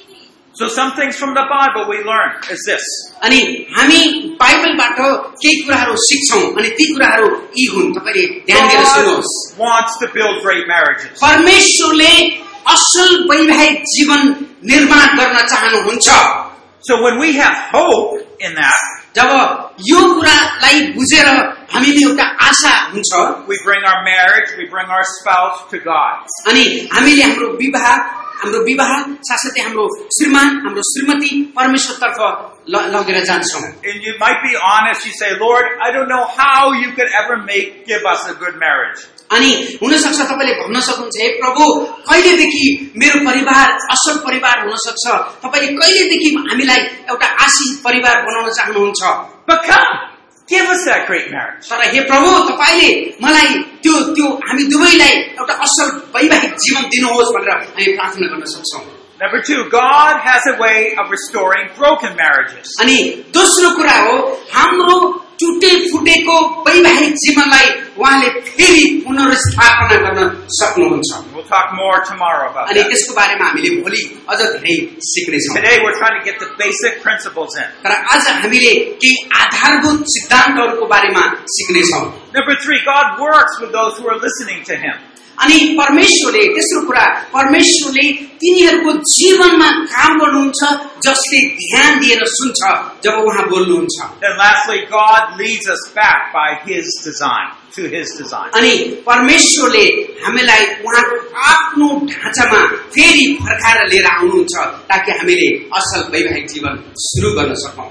Speaker 3: So some things from the Bible we learn is this.
Speaker 2: अनि हामी बाइबलबाट केही कुराहरू सिक्छौं, अनि ती कुराहरू यी हुन्, तपाईले ध्यान दिएर सुन्नुहोस्।
Speaker 3: God wants to build great marriages.
Speaker 2: परमेश्वरले असल वैवाहिक जीवन निर्माण गर्न चाहनुहुन्छ।
Speaker 3: So when we have hope in that,
Speaker 2: जब यो कुरालाई बुझेर हामीले एउटा आशा हुन्छ,
Speaker 3: we bring our marriage, we bring our spouse to God.
Speaker 2: अनि हामीले हाम्रो विवाह हाम्रो विवाह साथसाथै हाम्रो श्रीमान हाम्रो श्रीमती परमेश्वरतर्फ लगेर जान्छौं।
Speaker 3: And you might be honest, you say, Lord, I don't know how you could ever make give us a good marriage.
Speaker 2: अनि हुन सक्छ तपाईले भन्न सक्नुहुन्छ, हे प्रभु, कहिलेदेखि मेरो परिवार असल परिवार हुन सक्छ, तपाईले कहिलेदेखि हामीलाई एउटा आशीष परिवार बनाउन चाहनुहुन्छ।
Speaker 3: But come, give us that great marriage.
Speaker 2: तर हे प्रभु, तपाईले मलाई त्यो त्यो हामी दुवैलाई एउटा असल वैवाहिक जीवन दिनुहोस् भनेर हामी प्रार्थना गर्न सक्छौं।
Speaker 3: Number two, God has a way of restoring broken marriages.
Speaker 2: अनि दोस्रो कुरा हो, हाम्रो टुटे फुटेको वैवाहिक जीवनलाई उहाँले फेरि पुनर्स्थापना गर्न सक्नुहुन्छ।
Speaker 3: We'll talk more tomorrow about
Speaker 2: अनि
Speaker 3: that.
Speaker 2: त्यसको बारेमा हामीले भोलि अझ धेरै सिक्नेछौँ।
Speaker 3: Today we're trying to get the basic principles in.
Speaker 2: तर आज हामीले केही आधारभूत सिद्धान्तहरूको बारेमा सिक्नेछौँ।
Speaker 3: Number three, God works with those who are listening to Him.
Speaker 2: अनि परमेश्वरले तेस्रो कुरा, परमेश्वरले तिनीहरूको जीवनमा काम गर्नुहुन्छ जसले ध्यान दिएर सुन्छ जब उहाँ बोल्नुहुन्छ।
Speaker 3: Then lastly, God leads us back by His design, to His design.
Speaker 2: अनि परमेश्वरले हामीलाई उहाँको आफ्नो ढाँचामा फेरि फर्काएर लिएर आउनुहुन्छ ताकि हामीले असल वैवाहिक जीवन सुरु गर्न सकौं।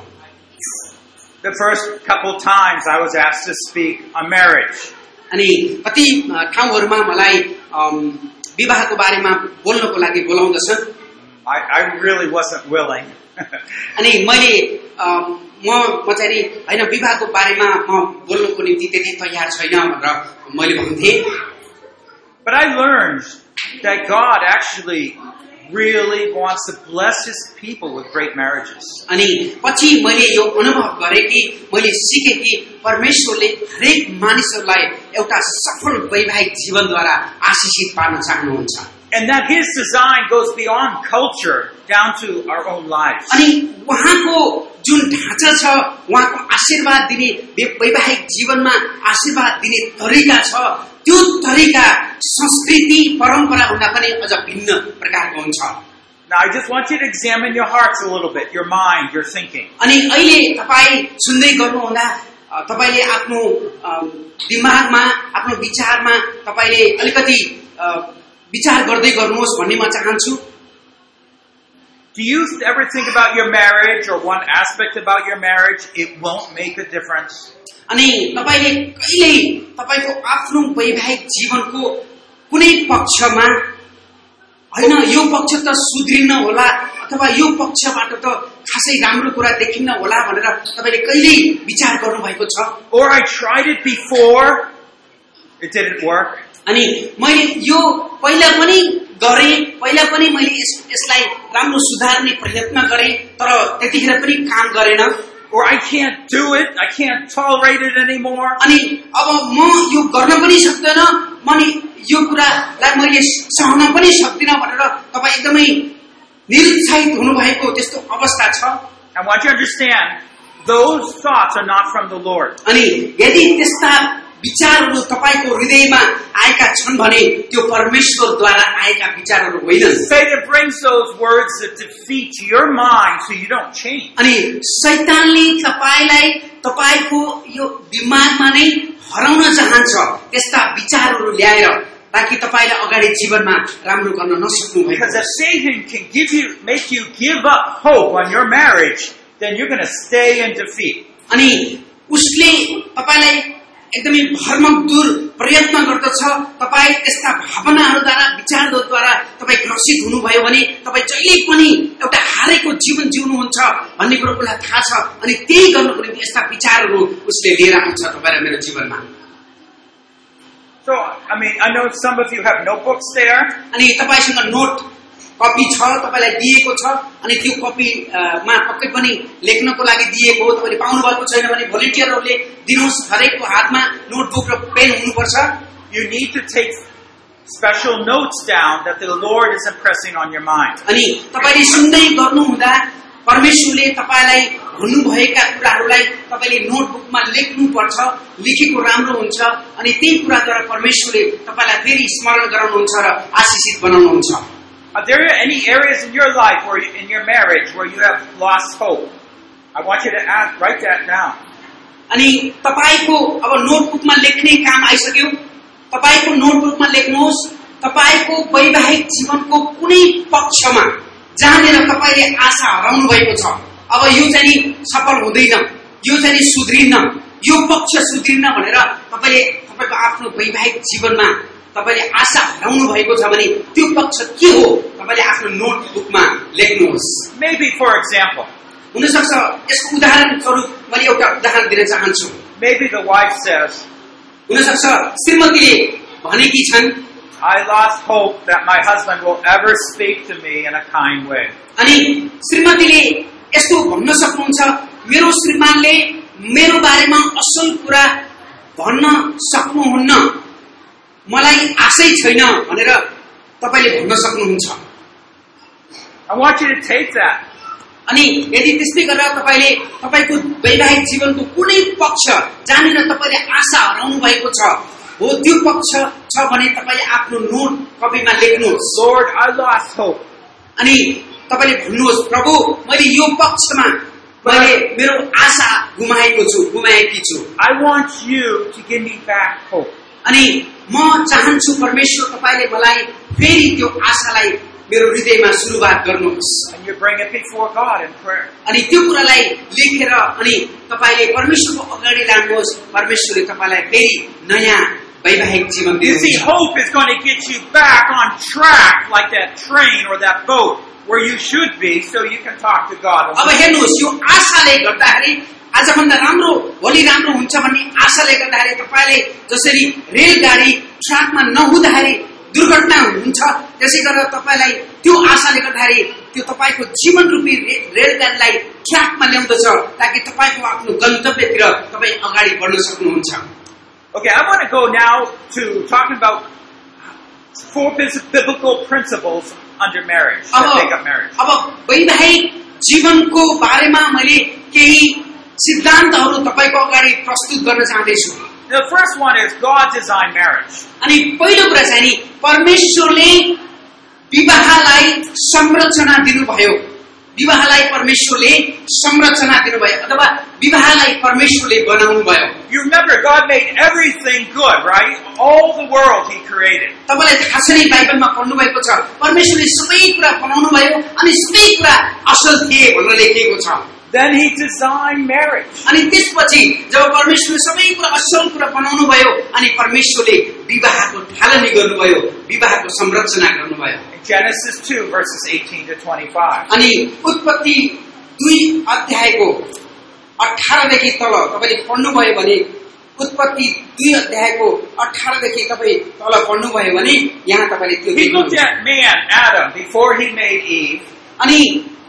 Speaker 3: The first couple times I was asked to speak on marriage.
Speaker 2: अनि कति ठाउँहरूमा मलाई विवाहको बारेमा बोल्नको लागि बोलाउँदछन्।
Speaker 3: I, I really wasn't willing.
Speaker 2: अनि मैले म म चाहिँ हैन विवाहको बारेमा म बोल्नको निम्ति त्यति तयार छैन भनेर मैले भन्थे।
Speaker 3: But I learned that God actually really wants to bless His people with great marriages.
Speaker 2: अनि पछि मैले यो अनुभव गरे कि मैले सिके कि परमेश्वरले हरेक मानिसहरूलाई एउटा सफल वैवाहिक जीवनद्वारा आशीषित पार्न चाहनुहुन्छ।
Speaker 3: And that His design goes beyond culture down to our own lives.
Speaker 2: अनि उहाँको जुन ढाँचा छ, उहाँको आशीर्वाद दिने वैवाहिक जीवनमा आशीर्वाद दिने तरिका छ, त्यो तरिका संस्कृति परम्परा भन्दा पनि अझ भिन्न प्रकारको हुन्छ।
Speaker 3: Now I just want you to examine your hearts a little bit, your mind, your thinking.
Speaker 2: अनि अहिले तपाई सुन्दै गर्नुहुँदा तपाईले आफ्नो दिमागमा आफ्नो विचारमा तपाईले अलिकति विचार गर्दै गर्नुहोस् भन्ने म चाहन्छु।
Speaker 3: Do you ever think about your marriage or one aspect about your marriage? It won't make a difference.
Speaker 2: अनि तपाईले कहिले तपाईको आफ्नो वैवाहिक जीवनको कुनै पक्षमा हैन यो पक्ष त सुध्रिन होला अथवा यो पक्षबाट त खासै राम्रो कुरा देखिन्न होला भनेर तपाईले कहिले विचार गर्नु भएको छ?
Speaker 3: Or I tried it before, it didn't work.
Speaker 2: अनि मैले यो पहिला पनि गरे, पहिला पनि मैले यसलाई राम्रो सुधार्ने प्रयत्न गरे, तर त्यतिखेर पनि काम गरेन।
Speaker 3: Or I can't do it, I can't tolerate it anymore.
Speaker 2: अनि अब म यो गर्न पनि सक्दैन, मैले यो कुरालाई मैले सहन पनि सक्दिन भनेर तपाई एकदमै निरुत्साहित हुनुभएको त्यस्तो अवस्था छ।
Speaker 3: I want you to understand, those thoughts are not from the Lord.
Speaker 2: अनि यदि त्यस्ता विचारहरू तपाईको हृदयमा आएका छन् भने त्यो परमेश्वरद्वारा आएका विचारहरू होइनन्।
Speaker 3: Satan brings those words that defeat your mind so you don't change.
Speaker 2: अनि शैतानले तपाईलाई तपाईको यो दिमागमा नै हराउन चाहन्छ त्यस्ता विचारहरू ल्याएर ताकि तपाईलाई अगाडि जीवनमा राम्रो गर्न नसक्नु भएको।
Speaker 3: Because if Satan can give you, make you give up hope on your marriage, then you're going to stay in defeat.
Speaker 2: अनि उसले तपाईलाई एकदमै भरमग्दुर प्रयत्न गर्दछ, तपाई त्यस्ता भावनाहरूद्वारा विचारहरूद्वारा तपाई ग्रसित हुनुभयो भने तपाई जहिले पनि एउटा हारेको जीवन जिउनुहुन्छ भन्ने कुरो उसलाई थाहा छ। अनि त्यही गर्नको निम्ति यस्ता विचारहरू उसले लिएर आउँछ तपाईँ र मेरो जीवनमा।
Speaker 3: So, I mean, I know some of you have notebooks there.
Speaker 2: अनि तपाईसँग नोट कपी छ, तपाईलाई दिएको छ, अनि त्यो कपी मा पक्कै पनि लेख्नको लागि दिएको हो। तपाईले पाउनु भएको छैन भने भोलिन्टियरहरुले दिनुहोस्। हरेकको हातमा नोटबुक र पेन हुनुपर्छ।
Speaker 3: You need to take special notes down that the Lord is impressing on your mind.
Speaker 2: अनि तपाईले सुन्दै गर्नु हुँदा परमेश्वरले तपाईलाई भन्नुभएका कुराहरूलाई तपाईले नोटबुकमा लेख्नु पर्छ। लेखेको राम्रो हुन्छ अनि त्यही कुराद्वारा परमेश्वरले तपाईलाई फेरि स्मरण गराउनुहुन्छ र आशीषित बनाउनुहुन्छ।
Speaker 3: Are there any areas in your life or in your marriage where you have lost hope? I want you to ask, write that down.
Speaker 2: अनि तपाईको अब नोटबुकमा लेख्ने काम आइसक्यो। तपाईको नोटबुकमा लेख्नुहोस् तपाईको वैवाहिक जीवनको कुनै पक्षमा जहाँनेर तपाईले आशा हराउनु भएको छ। अब यो चाहिँ सफल हुँदैन, यो चाहिँ सुध्रिन्न, यो पक्ष सुध्रिन्न भनेर तपाईले तपाईको आफ्नो वैवाहिक जीवनमा तपाईले आशा हराउनु भएको छ भने त्यो पक्ष के हो तपाईले आफ्नो नोटबुकमा लेख्नुहोस्।
Speaker 3: Maybe for example,
Speaker 2: हुन सक्छ यसको उदाहरण स्वरूप मैले एउटा उदाहरण दिन चाहन्छु।
Speaker 3: maybe the wife says,
Speaker 2: हुन सक्छ श्रीमतीले भनेकी छन्,
Speaker 3: I lost hope that my husband will ever speak to me in a kind way.
Speaker 2: अनि श्रीमतीले यस्तो भन्न सक्नुहुन्छ, मेरो श्रीमानले मेरो बारेमा असल कुरा भन्न सक्नुहुन्न, मलाई आशै छैन भनेर तपाईले भन्न सक्नुहुन्छ।
Speaker 3: I want you to take that.
Speaker 2: अनि यदि त्यस्तै गरेर तपाईले तपाईको वैवाहिक जीवनको कुनै पक्ष जहाँनिर तपाईले आशा हराउनु भएको छ हो त्यो पक्ष छ भने तपाईले आफ्नो नोट कपीमा लेख्नुहोस्।
Speaker 3: Lord, I lost hope.
Speaker 2: अनि तपाईले भन्नुहोस्, प्रभु मैले यो पक्षमा मैले मेरो आशा गुमाएको छु, गुमाएकी छु।
Speaker 3: I want you to give me back hope.
Speaker 2: अनि म चाहन्छु परमेश्वर तपाईले मलाई फेरि त्यो आशालाई मेरो हृदयमा सुरुवात गर्नुहोस्।
Speaker 3: And you bring it before God in prayer.
Speaker 2: अनि त्यो कुरालाई लेखेर अनि तपाईले परमेश्वरको अगाडि लानुहोस्। परमेश्वरले तपाईलाई फेरि नयाँ वैवाहिक जीवन
Speaker 3: You see,
Speaker 2: दिनुहुन्छ।
Speaker 3: hope is going to get you back on track like that train or that boat where you should be so you can talk to God.
Speaker 2: अब हेर्नुहोस्, यो आशाले गर्दाखेरि आजभन्दा राम्रो भोलि राम्रो हुन्छ भन्ने आशाले गर्दाखेरि तपाईले जसरी रेलगाडी ट्र्याकमा नहुँदाखेरि दुर्घटना हुन्छ, त्यसै गरेर तपाईलाई त्यो आशाले गर्दाखेरि त्यो तपाईको जीवन रूपी रेलगाडीलाई ट्र्याकमा ल्याउँदछ ताकि तपाईको आफ्नो गन्तव्यतिर तपाई अगाडि बढ्न सक्नुहुन्छ।
Speaker 3: Okay, I want to go now to talking about four biblical principles under marriage, that make up marriage.
Speaker 2: अब वैवाहिक जीवनको बारेमा मैले केही सिद्धान्तहरू तपाईको अगाडि प्रस्तुत गर्न चाहन्छु।
Speaker 3: The first one is God designed marriage.
Speaker 2: अनि पहिलो कुरा चाहिँ नि परमेश्वरले विवाहलाई संरचना दिनुभयो। विवाहलाई परमेश्वरले संरचना दिनुभयो अथवा विवाहलाई परमेश्वरले बनाउनु भयो।
Speaker 3: You remember God made everything good, right? All the world He created.
Speaker 2: तपाईलाई थाहा छ नि बाइबलमा पढ्नु भएको छ परमेश्वरले सबै कुरा बनाउनु भयो अनि सबै कुरा असल थिए भनेर लेखिएको छ।
Speaker 3: Then He designed marriage.
Speaker 2: अनि त्यसपछि जब परमेश्वरले सबै कुरा असल कुरा बनाउनु भयो अनि परमेश्वरले विवाहको थालनी गर्नुभयो, विवाहको संरचना गर्नुभयो।
Speaker 3: Genesis two verses eighteen to twenty-five.
Speaker 2: अनि उत्पत्ति दुई अध्यायको अठारह देखि तल तपाईले पढ्नुभयो भने उत्पत्ति दुई अध्यायको अठारह देखि तपाई तल पढ्नुभयो भने यहाँ तपाईले त्यो
Speaker 3: He looked at man, Adam, before He made Eve.
Speaker 2: अनि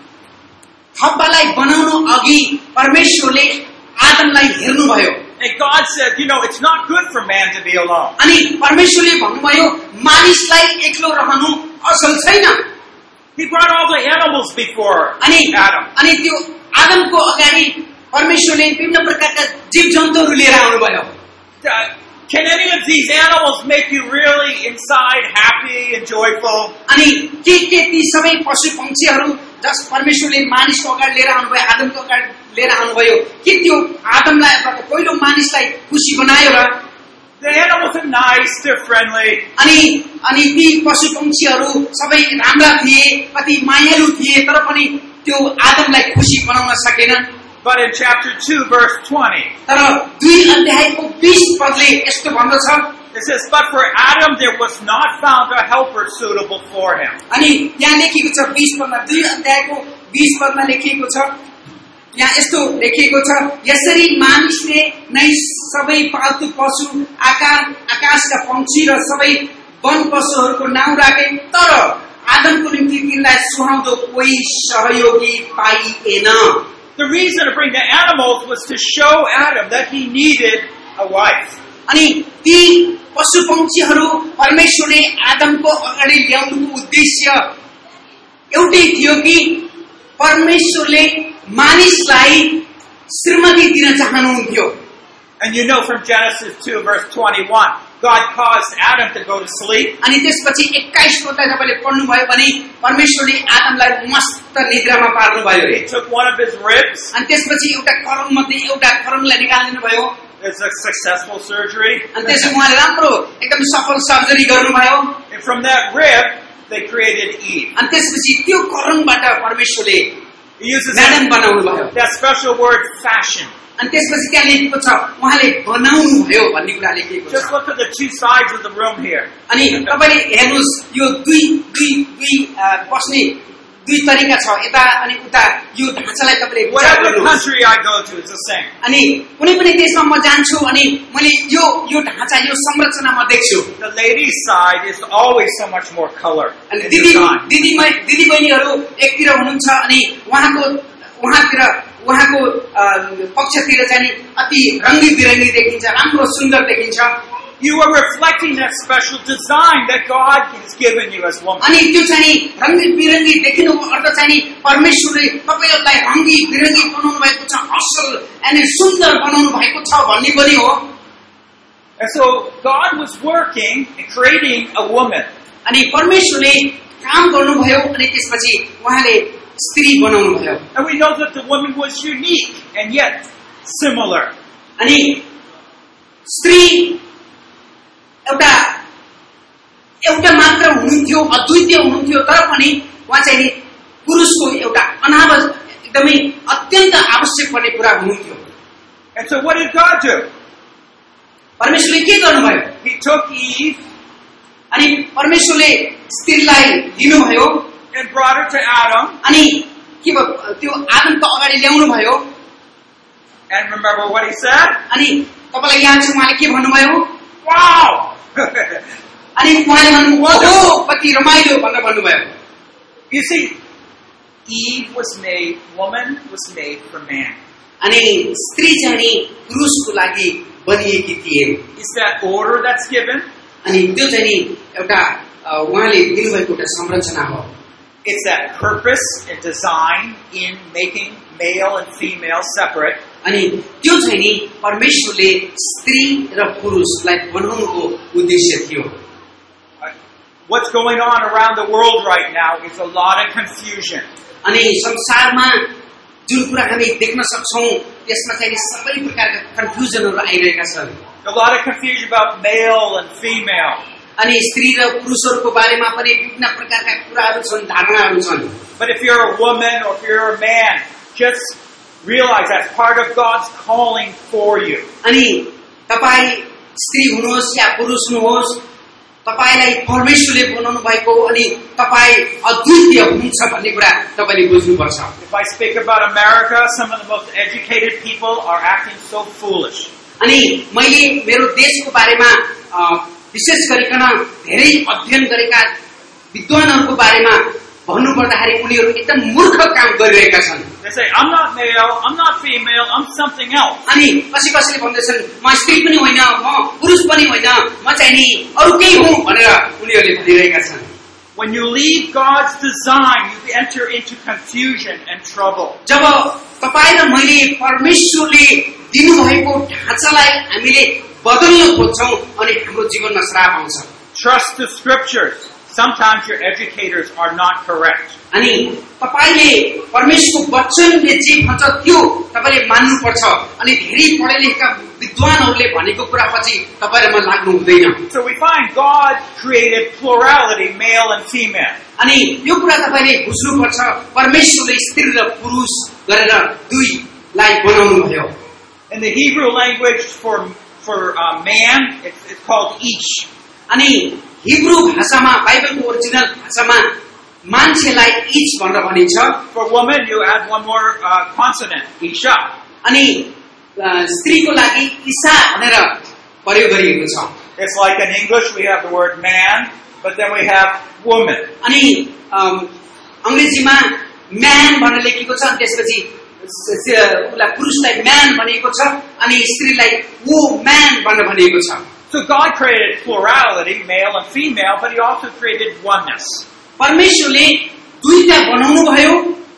Speaker 2: हब्बालाई बनाउनु अघि परमेश्वरले आदमलाई हेर्नुभयो।
Speaker 3: And God said, you know, it's not good for man to be alone.
Speaker 2: अनि परमेश्वरले भन्नुभयो मानिसलाई एक्लो रहनु असल छैन।
Speaker 3: He brought all the animals before
Speaker 2: अनि
Speaker 3: Adam.
Speaker 2: अनि त्यो आदमको अगाडि परमेश्वरले विभिन्न प्रकारका जीवजन्तुहरू लिएर आउनुभयो।
Speaker 3: Uh, Can any of these animals make you really inside happy and joyful?
Speaker 2: अनि के के ती सबै पशु पक्षीहरू जस परमेश्वरले मानिसको अगाडि लिएर आउनुभयो, आदमको अगाडि लिएर आउनुभयो, के त्यो आदमलाई अथवा पहिलो मानिसलाई खुसी बनायो र?
Speaker 3: The animals are nice, they're friendly.
Speaker 2: अनि अनि ती पशु पक्षीहरू सबै राम्रा थिए, कति मायालु थिए, तर पनि त्यो आदमलाई खुसी बनाउन सकेनन्।
Speaker 3: But in chapter two, verse twenty,
Speaker 2: तर दुई अध्यायको बीस पदले यस्तो भन्दछ,
Speaker 3: it says, but for Adam there was not found a helper suitable for him.
Speaker 2: अनि यहाँ लेखिएको छ बीस पदमा, दुई अध्यायको बीस पदमा लेखिएको छ, यहाँ यस्तो लेखिएको छ यसरी मानिसले नै सबै पाल्तु पशु आकार आकाशका पक्षी र सबै वन पशुहरूको नाउँ राखे तर आदमको निम्ति तिनलाई सुहाउँदो कोही सहयोगी पाइएन.
Speaker 3: The reason to bring the animals was to show Adam that he needed a wife.
Speaker 2: अनि ती पशु पक्षीहरू परमेश्वरले आदमको अगाडि ल्याउनुको उद्देश्य एउटै थियो कि परमेश्वरले मानिसलाई श्रीमती दिन चाहनुहुन्थ्यो.
Speaker 3: And you know from Genesis two verse twenty-one, God caused Adam to go to sleep.
Speaker 2: अनि त्यसपछि एक्काइस पदलाई तपाईले पढ्नुभयो भने परमेश्वरले आदमलाई मस्त निद्रामा पार्नुभयो.
Speaker 3: He took one of his ribs.
Speaker 2: अनि त्यसपछि एउटा करङ मध्ये एउटा करङलाई निकाल्दिनु भयो.
Speaker 3: It's a successful surgery.
Speaker 2: अनि त्यसपछि उहाँले राम्रो एकदम सफल सर्जरी गर्नुभयो.
Speaker 3: And from that rib, they created Eve.
Speaker 2: अनि त्यसपछि त्यो करङबाट परमेश्वरले
Speaker 3: He uses
Speaker 2: म्याडम बनाउनु भयो.
Speaker 3: that special word fashion.
Speaker 2: अनि त्यसपछि त्यहाँ लेखेको छ उहाँले बनाउनु भयो भन्ने कुरा लेखेको छ.
Speaker 3: Just look at the two sides of the room here.
Speaker 2: अनि तपाईले हेर्नुस् यो दुई दुई दुई बस्ने दुई तरिका छ यता अनि उता यो ढाँचालाई तपाईले विचार
Speaker 3: Whatever
Speaker 2: गर्नुस्.
Speaker 3: country I go to, it's the same.
Speaker 2: अनि कुनै पनि देशमा म जान्छु अनि मैले यो यो ढाँचा यो संरचना म देख्छु.
Speaker 3: The ladies' side is always so much more color.
Speaker 2: अनि
Speaker 3: and
Speaker 2: दिदी
Speaker 3: design.
Speaker 2: दिदी दिदी बहिनीहरू एकतिर हुनुहुन्छ अनि उहाँको उहाँतिर उहाँको पक्षतिर चाहिँ अति रङ्गी बिरङ्गी देखिन्छ राम्रो सुन्दर देखिन्छ.
Speaker 3: You are reflecting that special design that God has given you as woman.
Speaker 2: अनि त्यो चाहिँ रङ्गी बिरङ्गी देखिनुको अर्थ चाहिँ परमेश्वरले तपाईलाई रङ्गी बिरङ्गी बनाउनु भएको छ असल अनि सुन्दर बनाउनु भएको छ भन्ने पनि हो.
Speaker 3: And so God was working and creating a woman.
Speaker 2: अनि परमेश्वरले काम गर्नुभयो अनि त्यसपछि उहाँले स्त्री बनाउनु भयो.
Speaker 3: And we know that the woman was unique and yet similar.
Speaker 2: अनि स्त्री एउटा एउटा मात्र हुनुहुन्थ्यो अद्वितीय हुनुहुन्थ्यो तर पनि उहाँ चाहिँ नि पुरुषको एउटा अनावश्यक एकदमै अत्यन्त आवश्यक पर्ने कुरा हुनुहुन्थ्यो.
Speaker 3: And so what did God do?
Speaker 2: परमेश्वरले के गर्नुभयो?
Speaker 3: He took Eve
Speaker 2: अनि परमेश्वरले स्त्रीलाई लिनुभयो
Speaker 3: and brought her to Adam.
Speaker 2: अनि के भयो त्यो आदमको अगाडि ल्याउनु भयो.
Speaker 3: And remember what he said?
Speaker 2: अनि तपाईलाई याद छ उहाँले के भन्नुभयो?
Speaker 3: Wow!
Speaker 2: अनि उहाँले भन्नुभयो ओहो कति रमाइलो भनेर भन्नुभयो.
Speaker 3: You see, Eve was made, woman was made for man.
Speaker 2: अनि स्त्री चाहिँ नि पुरुषको लागि बनिएकी थिए.
Speaker 3: Is that order that's given?
Speaker 2: अनि त्यो चाहिँ नि एउटा उहाँले दिनुभएको एउटा संरचना हो.
Speaker 3: It's that purpose and design in making male and female separate.
Speaker 2: अनि त्यो चाहिँ नि परमेश्वरले स्त्री र पुरुषलाई बनाउनुको उद्देश्य थियो.
Speaker 3: What's going on around the world right now is a lot of confusion.
Speaker 2: अनि संसारमा जुन कुरा हामी देख्न सक्छौं त्यसमा चाहिँ सबै प्रकारका कन्फ्युजनहरू आइरहेका छन्.
Speaker 3: A lot of confusion about male and female.
Speaker 2: अनि स्त्री र पुरुषहरूको बारेमा पनि विभिन्न प्रकारका कुराहरू छन् धारणाहरू छन्.
Speaker 3: But if you're a woman or if you're a man, just realize that's part of God's calling for you.
Speaker 2: अनि तपाई स्त्री हुनुहोस् या पुरुष हुनुहोस् तपाईलाई परमेश्वरले बनाउनु भएको अनि तपाई अद्वितीय हुनुहुन्छ भन्ने कुरा तपाईले बुझ्नुपर्छ.
Speaker 3: If I speak about America, some of the most educated people are acting so foolish.
Speaker 2: अनि मैले मेरो देशको बारेमा विशेष गरिकन धेरै अध्ययन गरेका विद्वानहरूको बारेमा भन्नु पर्दाखेरि उनीहरू एकदम मूर्ख काम गरिरहेका छन्.
Speaker 3: They say I'm not male, I'm not female, I'm something else.
Speaker 2: अनि कसै कसैले भन्छन् म स्त्री पनि होइन म पुरुष पनि होइन म चाहिँ नि अरु केही हुँ भनेर उनीहरूले भनिरहेका छन्.
Speaker 3: When you leave God's design, you enter into confusion and trouble.
Speaker 2: जब तपाई र मैले परमेश्वरले दिनुभएको ढाँचालाई हामीले बदल्न खोज्छौं अनि हाम्रो जीवनमा श्राप आउँछ.
Speaker 3: Trust the scriptures. Sometimes your educators are not correct.
Speaker 2: अनि तपाईले परमेश्वरको वचनले जे भन्छ त्यो तपाईले मान्नु पर्छ. अनि धेरै पढेलेखेका विद्वानहरूले भनेको कुरापछि तपाईहरुमा लाग्नु हुँदैन.
Speaker 3: So we find God created plurality, male and female.
Speaker 2: अनि यो कुरा तपाईले बुझ्नु पर्छ परमेश्वरले स्त्री र पुरुष गरेर दुईलाई बनाउनु भयो.
Speaker 3: In the Hebrew language for for uh, man, it's, it's called ish.
Speaker 2: अनि हिब्रू भाषामा बाइबलको ओरिजिनल भाषामा मान्छेलाई इच भनेर भनिन्छ.
Speaker 3: For woman, you add one more uh, consonant, isha.
Speaker 2: अनि स्त्रीको लागि ईशा भनेर प्रयोग गरिएको छ.
Speaker 3: It's like in English we have the word man, but then we have woman.
Speaker 2: अनि अंग्रेजीमा म्यान भनेर लेखिएको छ. त्यसपछि उसलाई पुरुषलाई म्यान भनिएको छ अनि स्त्रीलाई वो म्यान भनेर भनिएको छ.
Speaker 3: So God created plurality, male and female, but He also created oneness.
Speaker 2: परमेश्वरले दुईटा बनाउनु भयो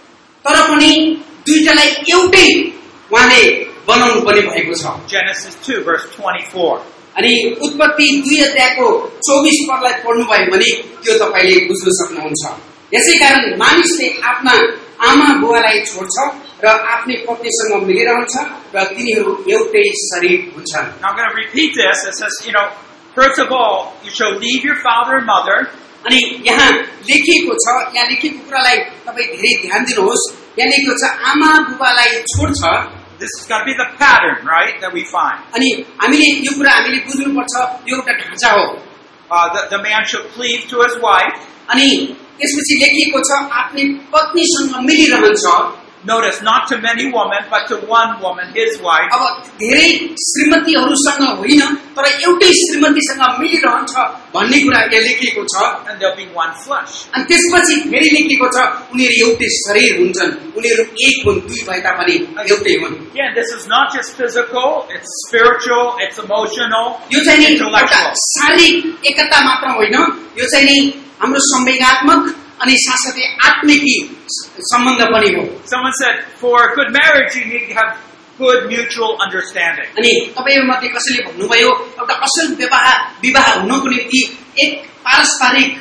Speaker 2: तर पनि दुईटालाई एउटै उहाँले बनाउनु पनि भएको छ.
Speaker 3: Genesis two verse twenty-four.
Speaker 2: अनि उत्पत्ति दुई अध्यायको चौबीस पदलाई पढ्नु भयो भने त्यो तपाईले बुझ्न सक्नुहुन्छ. यसैकारण मानिसले आफ्ना आमा बुवालाई छोड्छ र आफ्नै पत्नीसँग मिलिरहन्छ र तिनीहरू एउटै शरीर हुन्छन्.
Speaker 3: Now I'm going to repeat this. It says, you know, first of all, you shall leave your father and mother.
Speaker 2: अनि यहाँ लेखिएको छ, यहाँ लेखिएको कुरालाई तपाई धेरै ध्यान दिनुहोस्. यहाँ लेखिएको छ आमा बुबालाई छोड्छ.
Speaker 3: This is going to be the pattern, right, that we find.
Speaker 2: अनि हामीले यो कुरा हामीले बुझ्नुपर्छ. यो एउटा ढाँचा हो.
Speaker 3: Uh, the, the man shall cleave to his wife.
Speaker 2: अनि त्यसपछि लेखिएको छ आफ्नै पत्नीसँग मिलिरहन्छ.
Speaker 3: Notice, not to many women, but to one woman, his wife.
Speaker 2: अब धेरै श्रीमतीहरूसँग होइन तर एउटै श्रीमतीसँग मिलिरहन्छ भन्ने कुरा यहाँ लेखिएको छ.
Speaker 3: And there'll be one flesh.
Speaker 2: अनि त्यसपछि फेरि लेखिएको छ उनीहरू एउटै शरीर हुन्छन्. उनीहरू एक हुन्, दुई भए तापनि एउटै हुन्.
Speaker 3: Again, this is not just physical, it's spiritual, it's emotional,
Speaker 2: यो चाहिँ नि
Speaker 3: intellectual.
Speaker 2: शारीरिक एकता मात्र होइन, यो चाहिँ नि हाम्रो संवेगात्मक अनि साथसाथै आत्मिकी सम्बन्ध पनि हो.
Speaker 3: Someone said, for a good marriage, you need to have good mutual understanding.
Speaker 2: अनि तपाईहरु मध्ये कसैले भन्नुभयो एउटा असल विवाह विवाह हुनको निम्ति एक पारस्परिक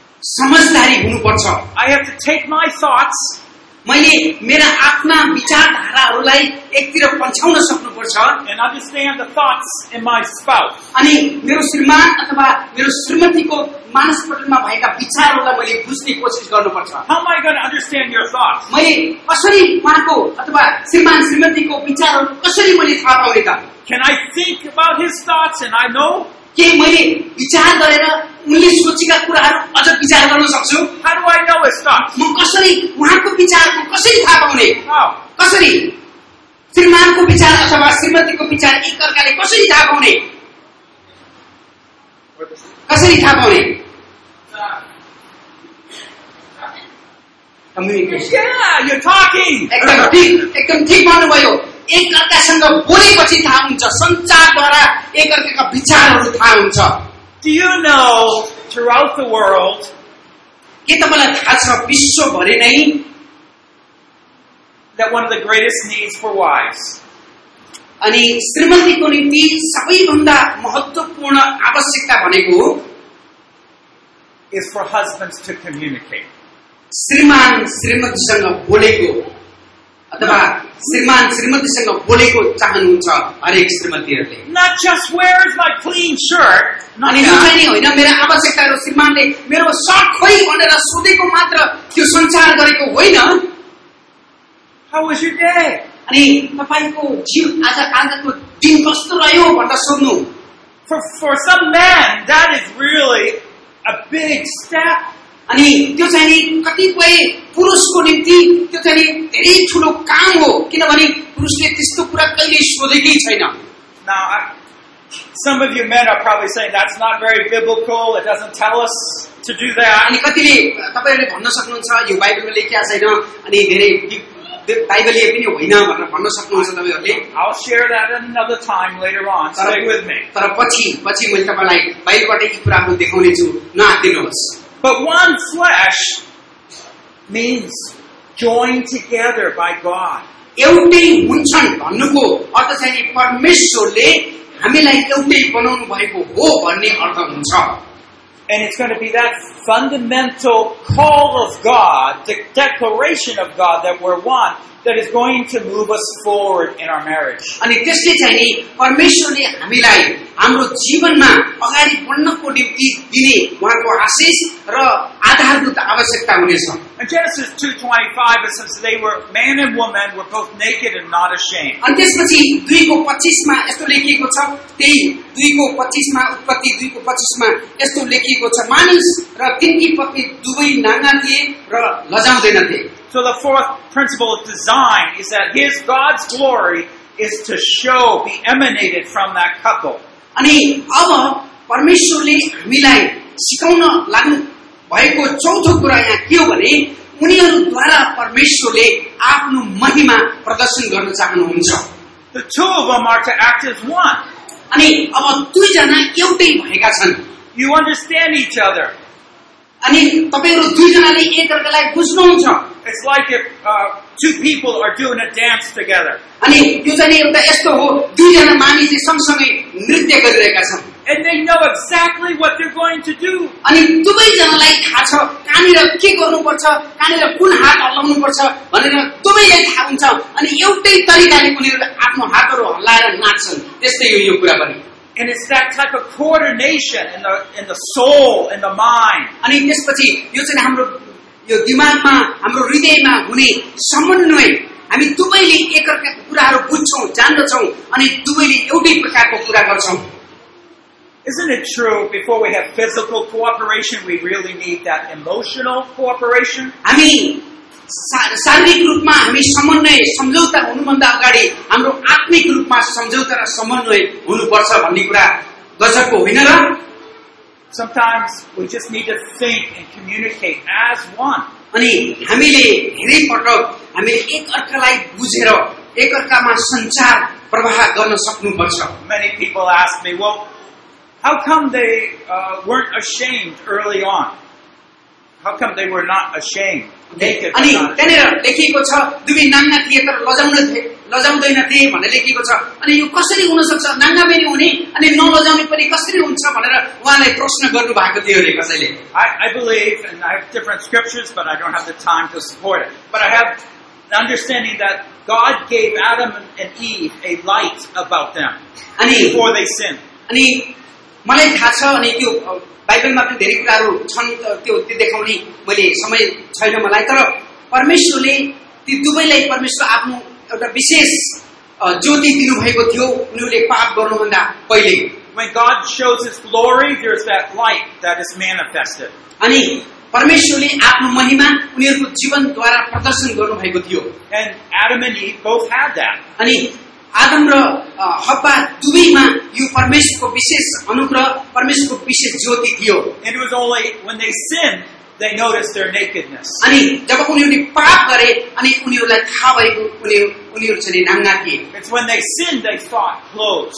Speaker 2: समझदारी हुनुपर्छ.
Speaker 3: I have to take my thoughts.
Speaker 2: मैले मेरा आफ्ना विचारधाराहरूलाई एकतिर पन्छाउन सक्नुपर्छ.
Speaker 3: And understand the thoughts in my spouse.
Speaker 2: अनि मेरो श्रीमान अथवा मेरो श्रीमतीको मानसपटलमा भएका विचारहरूलाई मैले बुझ्ने कोसिस गर्नुपर्छ.
Speaker 3: How am I going to understand your thoughts?
Speaker 2: मैले कसरी उहाँको अथवा श्रीमान श्रीमतीको विचारहरू कसरी मैले थाहा पाउने त?
Speaker 3: Can I think about his thoughts and I know?
Speaker 2: के मैले विचार गरेर उनले सोचेका कुराहरू अझ विचार गर्न सक्छु?
Speaker 3: How do I know his thoughts?
Speaker 2: म कसरी उहाँको विचारको कसरी थाहा पाउने?
Speaker 3: How?
Speaker 2: कसरी श्रीमानको विचार अथवा श्रीमतीको विचार एक अर्काले कसरी थाहा पाउने? कसरी थाहा पाउने?
Speaker 3: Yeah, you're talking.
Speaker 2: एकदम ठीक एकदम ठीक भन्नुभयो. एक अर्कासँग बोलेपछि थाहा हुन्छ. संचारद्वारा एक अर्काका विचारहरू थाहा हुन्छ.
Speaker 3: Do you know throughout the world
Speaker 2: के तपाईलाई थाहा छ विश्वभरि नै
Speaker 3: that one of the greatest needs for wives
Speaker 2: अनि श्रीमतीको निम्ति सबैभन्दा महत्त्वपूर्ण आवश्यकता भनेको
Speaker 3: is for husbands to communicate.
Speaker 2: श्रीमान श्रीमतीसँग बोलेको अथवा श्रीमान श्रीमतीसँग बोलेको चाहनुहुन्छ हरेक श्रीमतीहरूले.
Speaker 3: Not just where is my clean shirt.
Speaker 2: अनि यो चाहिँ नि होइन मेरो आवश्यकताहरू श्रीमानले मेरो सर्ट खोइ भनेर सोधेको मात्र त्यो सञ्चार गरेको होइन.
Speaker 3: How was your day?
Speaker 2: अनि तपाईको जीवन आज आजको दिन कस्तो रह्यो भनेर सोध्नु.
Speaker 3: For for some men that is really a big step.
Speaker 2: अनि त्यो चाहिँ नि कतिपय पुरुषको निम्ति त्यो चाहिँ नि धेरै ठुलो काम हो किनभने पुरुषले त्यस्तो कुरा कहिले सोधेकै छैन.
Speaker 3: Now, I, some of you men are probably saying that's not very biblical. It doesn't tell us to do that.
Speaker 2: अनि कतिले तपाईहरुले भन्न सक्नुहुन्छ यो बाइबलमा लेखिया छैन अनि धेरै बाइबलीय पनि होइन भनेर भन्न सक्नुहुन्छ तपाईहरुले.
Speaker 3: I'll share that in another time later on. Stay with me.
Speaker 2: तर पछि पछि मैले तपाईलाई बाइबलबाट यी कुराहरू देखाउने छु. नआत्तिनुहोस्.
Speaker 3: But one flesh means joined together by God.
Speaker 2: एउटै हुन्छन् भन्नुको अर्थ चाहिँ नि परमेश्वरले हामीलाई एउटै बनाउनु भएको हो भन्ने अर्थ हुन्छ.
Speaker 3: And it's going to be that fundamental call of God, the declaration of God that we're one, that is going to move us forward in our marriage.
Speaker 2: अनि त्यसले चाहिँ नि परमेश्वरले हामीलाई हाम्रो जीवनमा अगाडि बढ्नको निम्ति दिने उहाँको आशिष र आधारभूत आवश्यकता हुनेछ.
Speaker 3: In Genesis two twenty-five, it says they were, man and woman were both naked and not ashamed.
Speaker 2: अनि त्यसपछि दुईको पच्चीसमा यस्तो लेखिएको छ, त्यही दुईको पच्चीसमा उत्पत्ति दुईको पच्चीसमा यस्तो लेखिएको छ, मानिस र तिनकी पत्नी दुवै नाङ्गा थिए र लजाउँदैनथे.
Speaker 3: So the fourth principle of design is that his God's glory is to show, be emanated from that couple.
Speaker 2: अनि अब परमेश्वरले हामीलाई सिकाउन लाग्नु भएको चौथो कुरा यहाँ के हो भने उनीहरूद्वारा परमेश्वरले आफ्नो महिमा प्रदर्शन गर्न चाहनुहुन्छ.
Speaker 3: The two of them are to act as one.
Speaker 2: अनि अब दुईजना एउटै भएका छन्.
Speaker 3: You understand each other.
Speaker 2: अनि तपाईहरु दुईजनाले एकअर्कालाई बुझ्नुहुन्छ.
Speaker 3: It's like if uh, two people are doing a dance together.
Speaker 2: अनि यो चाहिँ एउटा यस्तो हो दुईजना मानिसले सँगसँगै नृत्य गरिरहेका छन्.
Speaker 3: And they know exactly what they're going to do.
Speaker 2: अनि दुवैजनालाई थाहा छ कहाँनिर के गर्नुपर्छ, कहाँनिर कुन हात हल्लाउनु पर्छ भनेर दुवैलाई थाहा हुन्छ. अनि एउटै तरिकाले उनीहरुले आफ्नो हातहरु हल्लाएर नाच्छन्. त्यस्तै हो यो कुरा पनि.
Speaker 3: And it's that type of coordination in the in the soul, in the mind.
Speaker 2: अनि त्यसपछि यो चाहिँ हाम्रो यो दिमागमा हाम्रो हृदयमा हुने समन्वय हामी दुवैले एकअर्काको कुराहरु बुझ्छौं, जान्दछौं अनि दुवैले एउटै प्रकारको कुरा गर्छौं.
Speaker 3: Isn't it true before we have physical cooperation we really need that emotional cooperation?
Speaker 2: हामी शारीरिक रूपमा हामी समन्वय सम्झौता हुनुभन्दा अगाडि हाम्रो आत्मिक रूपमा सम्झौता र समन्वय हुनुपर्छ भन्ने कुरा गजबको होइन र?
Speaker 3: Sometimes we just need to think and communicate as one.
Speaker 2: अनि हामीले धेरै पटक हामीले एकअर्कालाई बुझेर एकअर्कामा संचार प्रवाह गर्न सक्नुपर्छ.
Speaker 3: Many people ask me, well, how come they uh, weren't ashamed early on? How come they were not ashamed? Naked.
Speaker 2: अनि त्यहाँनिर लेखिएको छ दुवै नाङ्गा थिए तर लजाउन लजाउँदैन थिए भनेर लेखिएको छ. अनि यो कसरी हुन सक्छ, नाङ्गा पनि हुने अनि नलजाउने पनि कसरी हुन्छ भनेर उहाँलाई प्रश्न गर्नु भएको थियो रे कसैले.
Speaker 3: I, I believe, and I have different scriptures, but I don't have the time to support it. But I have the understanding that God gave Adam and Eve a light about them
Speaker 2: अनि
Speaker 3: before they sinned.
Speaker 2: अनि मलाई थाहा छ अनि त्यो बाइबलमा पनि धेरै कुराहरू छन् त्यो त्यो देखाउने मैले समय छैन मलाई, तर परमेश्वरले ती दुवैलाई परमेश्वर आफ्नो एउटा विशेष ज्योति दिनुभएको थियो उनीहरूले पाप गर्नुभन्दा पहिले.
Speaker 3: When God shows His glory, there's that light that is manifested.
Speaker 2: अनि परमेश्वरले आफ्नो महिमा उनीहरूको जीवनद्वारा प्रदर्शन गर्नुभएको थियो.
Speaker 3: And Adam and Eve both had that.
Speaker 2: अनि आदम र हव्वा दुवैमा यो परमेश्वरको विशेष अनुग्रह, परमेश्वरको विशेष ज्योति थियो.
Speaker 3: And it was only when they sinned they noticed their nakedness.
Speaker 2: अनि जब उनीहरूले पाप गरे अनि उनीहरूलाई थाहा भएको उनीहरू उनीहरू चाहिँ नाङ्गा थिए.
Speaker 3: It's when they sinned they sought clothes.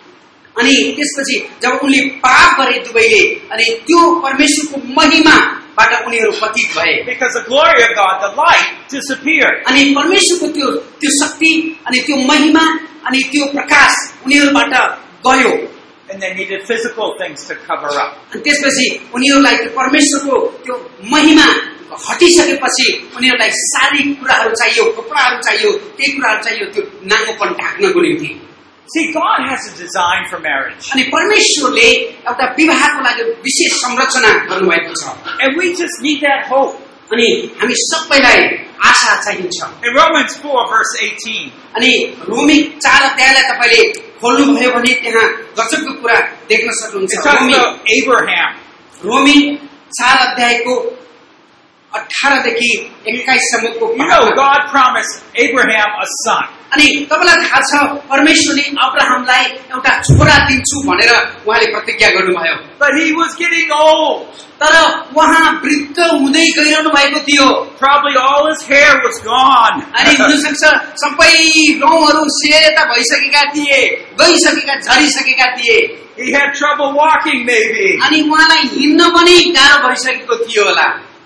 Speaker 2: अनि त्यसपछि जब उनले पाप गरे दुवैले अनि त्यो परमेश्वरको महिमाबाट उनीहरू पतित भए.
Speaker 3: Because the glory of God, the light, disappeared.
Speaker 2: अनि परमेश्वरको त्यो त्यो शक्ति अनि त्यो महिमा अनि त्यो प्रकाश उनीहरूबाट गयो.
Speaker 3: And they needed physical things to cover up.
Speaker 2: अनि त्यसपछि उनीहरूलाई त्यो परमेश्वरको त्यो महिमा हटिसकेपछि उनीहरूलाई शारीरिक कुराहरू चाहियो, कपडाहरू चाहियो, त्यही कुराहरू चाहियो त्यो नाङ्गोपन ढाक्नको निम्ति.
Speaker 3: See, God has a design for marriage.
Speaker 2: अनि परमेश्वरले एउटा विवाहको लागि विशेष संरचना गर्नुभएको छ.
Speaker 3: And we just need that hope.
Speaker 2: अनि हामी सबैलाई आशा चाहिन्छ.
Speaker 3: In Romans four verse eighteen.
Speaker 2: अनि रोमी चार अध्यायलाई तपाईले खोल्नुभयो भने त्यहाँ गजबको कुरा देख्न सक्नुहुन्छ.
Speaker 3: It talks about Abraham.
Speaker 2: रोमी चार अध्यायको अठारह देखि एक्काइस सम्मको.
Speaker 3: You know, God promised Abraham a son.
Speaker 2: अनि तपाईलाई थाहा छ परमेश्वरले अब्राहमलाई एउटा छोरा दिन्छु भनेर उहाँले प्रतिज्ञा गर्नुभयो.
Speaker 3: But he was getting old.
Speaker 2: तर उहाँ वृद्ध हुँदै गइरहनु भएको थियो.
Speaker 3: Probably all his hair was gone.
Speaker 2: अनि हुन सक्छ सबै रौँहरू सेता भइसकेका थिए, गइसकेका झरिसकेका थिए.
Speaker 3: He had trouble walking maybe.
Speaker 2: अनि उहाँलाई हिँड्न पनि गाह्रो भइसकेको थियो होला.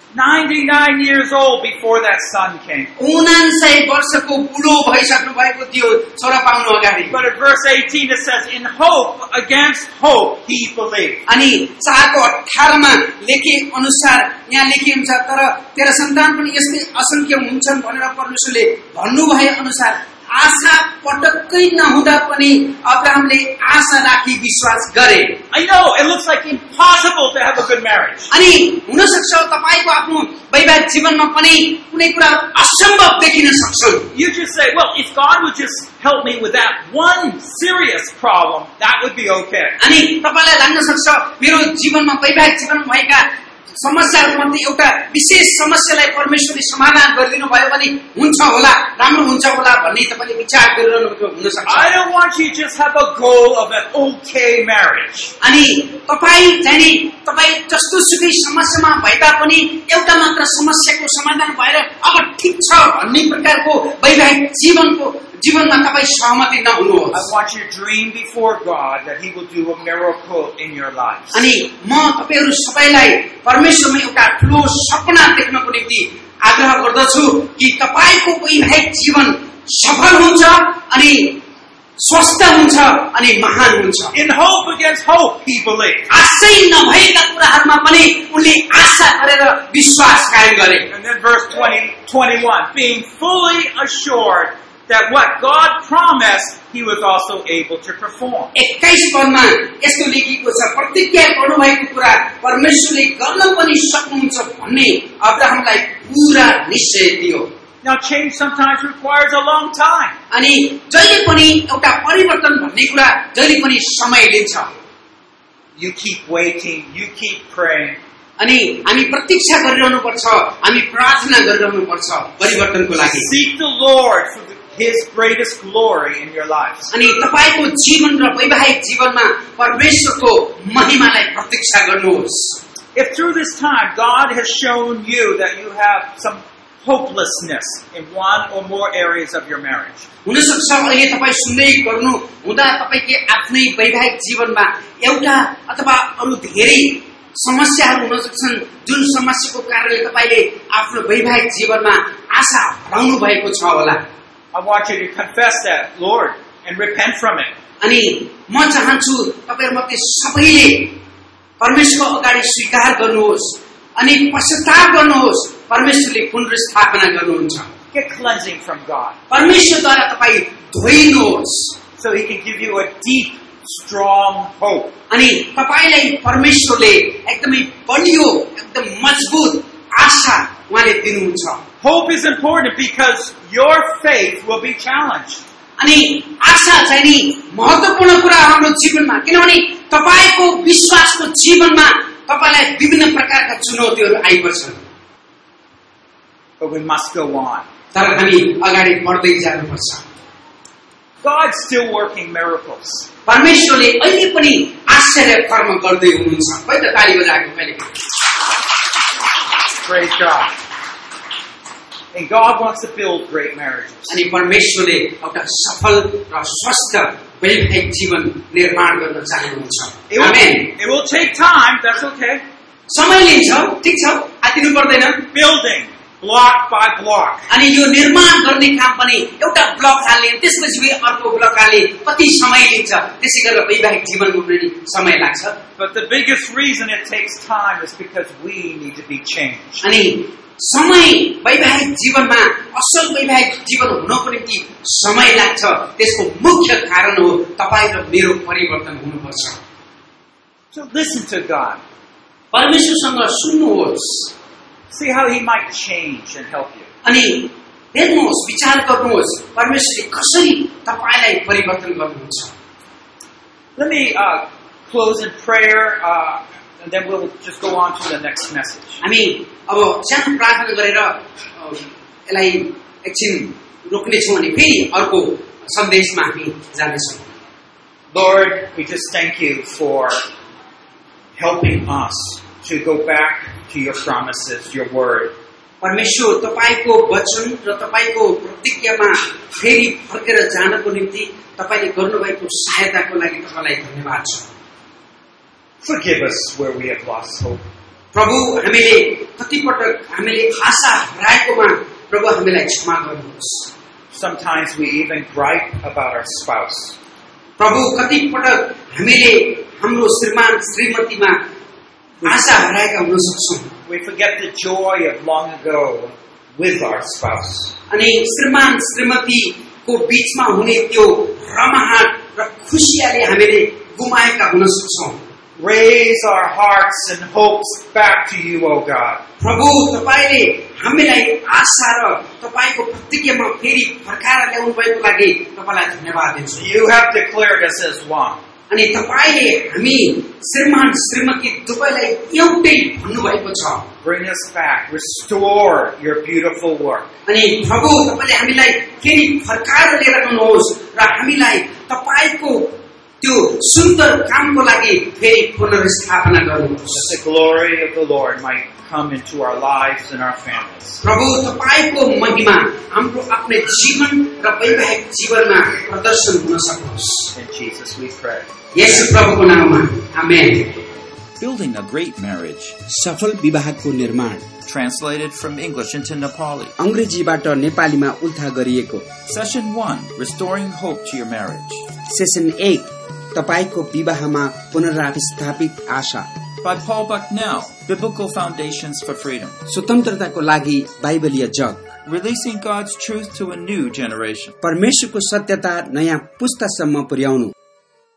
Speaker 3: ninety-nine years old before that son came.
Speaker 2: उनान्सय वर्षको बुढो भइसक्नु भएको थियो छोरा पाउनु अगाडि।
Speaker 3: But at verse eighteen it says, in hope against hope he believed.
Speaker 2: अनि चारको अठारमा लेखे अनुसार यहाँ लेखिएको हुन्छ, तर तेरा सन्तान पनि यस्तै असंख्य हुन्छन् भनेर परमेश्वरले भन्नुभए अनुसार आशा पटक्कै नहुँदा पनि अब्राहमले आशा राखी विश्वास गरे।
Speaker 3: I know it looks like impossible to have a good marriage.
Speaker 2: अनि हुन सक्छ तपाईको आफ्नो वैवाहिक जीवनमा पनि कुनै कुरा असम्भव देखिन सक्छ।
Speaker 3: You just say, well, if God would just help me with that one serious problem, that would be okay.
Speaker 2: अनि तपाईलाई लाग्न सक्छ मेरो जीवनमा वैवाहिक जीवनमा भएका समस्याहरूमध्ये एउटा विशेष समस्यालाई परमेश्वरले समाधान गरिदिनु भयो भने हुन्छ होला, राम्रो हुन्छ होला भन्ने तपाईले विचार गरिरहनु हुन सक्छ।
Speaker 3: I don't want you to just have a goal of an okay marriage.
Speaker 2: अनि तपाई चाहिँ तपाई जस्तो सुकै समस्यामा भए तापनि एउटा मात्र समस्याको समाधान भएर अब ठीक छ भन्ने प्रकारको वैवाहिक जीवनको जीवनमा तपाई सहमति नहुनुहोस्।
Speaker 3: I want you to dream before God that He will do a miracle in your lives.
Speaker 2: अनि म तपाईहरु सबैलाई परमेश्वरमा एउटा ठूलो सपना देख्नको निम्ति आग्रह गर्दछु कि तपाईको वैवाहिक जीवन सफल हुन्छ अनि स्वस्थ हुन्छ अनि महान हुन्छ।
Speaker 3: In hope against hope he believed.
Speaker 2: आशै नभएका कुराहरुमा पनि उनले आशा गरेर विश्वास कायम गरे।
Speaker 3: And then verse twenty, twenty-one, being fully assured that what God promised, he was also able to perform.
Speaker 2: एक्काइस पदमा यस्तो लेखिएको छ, प्रतिज्ञा गर्नुभएको कुरा परमेश्वरले गर्न पनि सक्नुहुन्छ भन्ने अब्राहमलाई पूरा निश्चय दियो।
Speaker 3: Now change sometimes requires a long time.
Speaker 2: अनि जहिले पनि एउटा परिवर्तन भन्ने कुरा जहिले पनि समय लिन्छ।
Speaker 3: You keep waiting, you keep praying.
Speaker 2: अनि हामी प्रतीक्षा गरिरहनु पर्छ, हामी प्रार्थना गरिरहनु पर्छ परिवर्तनको लागि।
Speaker 3: Seek the Lord for the His greatest glory in your lives.
Speaker 2: अनि तपाईको जीवन र वैवाहिक जीवनमा परमेश्वरको महिमालाई प्रतीक्षा गर्नुहोस्।
Speaker 3: If through this time God has shown you that you have some hopelessness in one or more areas of your marriage.
Speaker 2: हुन सक्छ अहिले तपाई सुन्दै गर्नु हुँदा तपाईकै आफ्नै वैवाहिक जीवनमा एउटा अथवा अरु धेरै समस्याहरू हुन सक्छन् जुन समस्याको कारणले तपाईले आफ्नो वैवाहिक जीवनमा आशा हराउनु भएको छ होला।
Speaker 3: I want you to confess that, Lord, and repent from it.
Speaker 2: अनि म चाहन्छु तपाईहरुमध्ये सबैले परमेश्वरको अगाडि स्वीकार गर्नुहोस् अनि पश्चाताप गर्नुहोस्। परमेश्वरले पुनर्स्थापना गर्नुहुन्छ।
Speaker 3: Get cleansing from God.
Speaker 2: परमेश्वरद्वारा तपाई धोइनुहोस्
Speaker 3: so He can give you a deep, strong hope.
Speaker 2: अनि तपाईलाई परमेश्वरले एकदमै बलियो एकदम मजबुत आशा उहाँले दिनुहुन्छ।
Speaker 3: Hope is important because your faith will be challenged.
Speaker 2: अनि आशा चाहिँ नि महत्त्वपूर्ण कुरा हाम्रो जीवनमा, किनभने तपाईको विश्वासको जीवनमा तपाईलाई विभिन्न प्रकारका चुनौतीहरू आइपर्छन्।
Speaker 3: But we must go on.
Speaker 2: तर हामी अगाडि बढ्दै जानुपर्छ।
Speaker 3: God's still working miracles.
Speaker 2: परमेश्वरले अहिले पनि आश्चर्य कर्म गर्दै हुनुहुन्छ। है त ताली बजाएको कहिले।
Speaker 3: Praise God. And God wants to build great marriages.
Speaker 2: अनि परमेश्वरले एउटा सफल र स्वस्थ वैवाहिक जीवन निर्माण गर्न चाहनुहुन्छ।
Speaker 3: It will,
Speaker 2: amen.
Speaker 3: it will take time, that's okay.
Speaker 2: समय लिन्छ, ठीक छ, आतिनु पर्दैन।
Speaker 3: Building, block by block.
Speaker 2: अनि यो निर्माण गर्ने काम पनि एउटा ब्लक हाल्ने त्यसपछि फेरि अर्को ब्लक हाल्ने कति समय लिन्छ, त्यसै गरेर वैवाहिक जीवनको पनि समय लाग्छ।
Speaker 3: But the biggest reason it takes time is because we need to be changed.
Speaker 2: अनि समय वैवाहिक जीवनमा असल वैवाहिक जीवन हुनको निम्ति समय लाग्छ, त्यसको मुख्य कारण हो तपाईँ र मेरो परिवर्तन हुनुपर्छ।
Speaker 3: So listen to God.
Speaker 2: परमेश्वरसँग सुन्नुहोस्।
Speaker 3: See how He might change and help you.
Speaker 2: अनि हेर्नुहोस्, विचार गर्नुहोस्, परमेश्वरले कसरी तपाईलाई परिवर्तन गर्नुहुन्छ।
Speaker 3: Let me uh, close in prayer, uh, and then we'll just go on to the next message.
Speaker 2: हामी अब सानो प्रार्थना गरेर यसलाई एकछिन रोक्नेछौँ अनि फेरि अर्को सन्देशमा हामी जानेछौँ।
Speaker 3: Lord, we just thank you for helping us to go back to your promises, your word.
Speaker 2: परमेश्वर तपाईको वचन र तपाईको प्रतिज्ञामा फेरि फर्केर जानको निम्ति तपाईले गर्नुभएको सहायताको लागि तपाईलाई धन्यवाद छ।
Speaker 3: Forgive us where we have lost hope.
Speaker 2: प्रभु हामीले कतिपटक हामीले आशा हराएकोमा प्रभु हामीलाई क्षमा गर्नुहोस्.
Speaker 3: Sometimes we even gripe about our spouse.
Speaker 2: प्रभु कतिपटक हामीले हाम्रो श्रीमान श्रीमतीमा आशा हराएका हुन सक्छौं.
Speaker 3: We forget the joy of long ago with our spouse.
Speaker 2: अनि श्रीमान श्रीमतीको बीचमा हुने त्यो रमाहट र खुशियाले हामीले गुमाएका हुन सक्छौं.
Speaker 3: Raise our hearts and hopes back to you, O God.
Speaker 2: प्रभु तपाईले हामीलाई आशा र तपाईको प्रतिज्ञामा फेरि फर्काएर ल्याउनु भएको लागि तपाईलाई धन्यवाद दिन्छु.
Speaker 3: You have declared us as one.
Speaker 2: अनि तपाईले हामी श्रीमान श्रीमती दुवैलाई एउटै भन्नुभएको छ.
Speaker 3: Bring us back. Restore your beautiful work.
Speaker 2: अनि प्रभु तपाईले हामीलाई फेरि फर्काएर लिएर आउनुहोस् र हामीलाई तपाईको त्यो सुन्दर कामको लागि फेरि पुनर्स्थापना गर्नुहोस्.
Speaker 3: That the glory of the Lord might come into our lives and our families.
Speaker 2: प्रभु तपाईको महिमा हाम्रो आफ्नो जीवन र वैवाहिक जीवनमा प्रदर्शन हुन सकोस्.
Speaker 3: In Jesus we pray.
Speaker 2: येशू प्रभुको नाममा आमेन.
Speaker 1: Building a Great Marriage.
Speaker 4: सफल विवाहको निर्माण.
Speaker 1: Translated from English into Nepali.
Speaker 4: अंग्रेजीबाट नेपालीमा उल्था गरिएको.
Speaker 1: Session one. Restoring Hope to Your Marriage.
Speaker 4: Session एक. तपाईको विवाहमा पुनर्स्थापित आशा.
Speaker 1: By Paul Bucknell. Biblical Foundations for Freedom.
Speaker 4: स्वतन्त्रताको लागि बाइबलीय जग.
Speaker 1: Releasing God's truth to a new generation.
Speaker 4: परमेश्वरको सत्यता नयाँ पुस्तासम्म पुर्याउनु.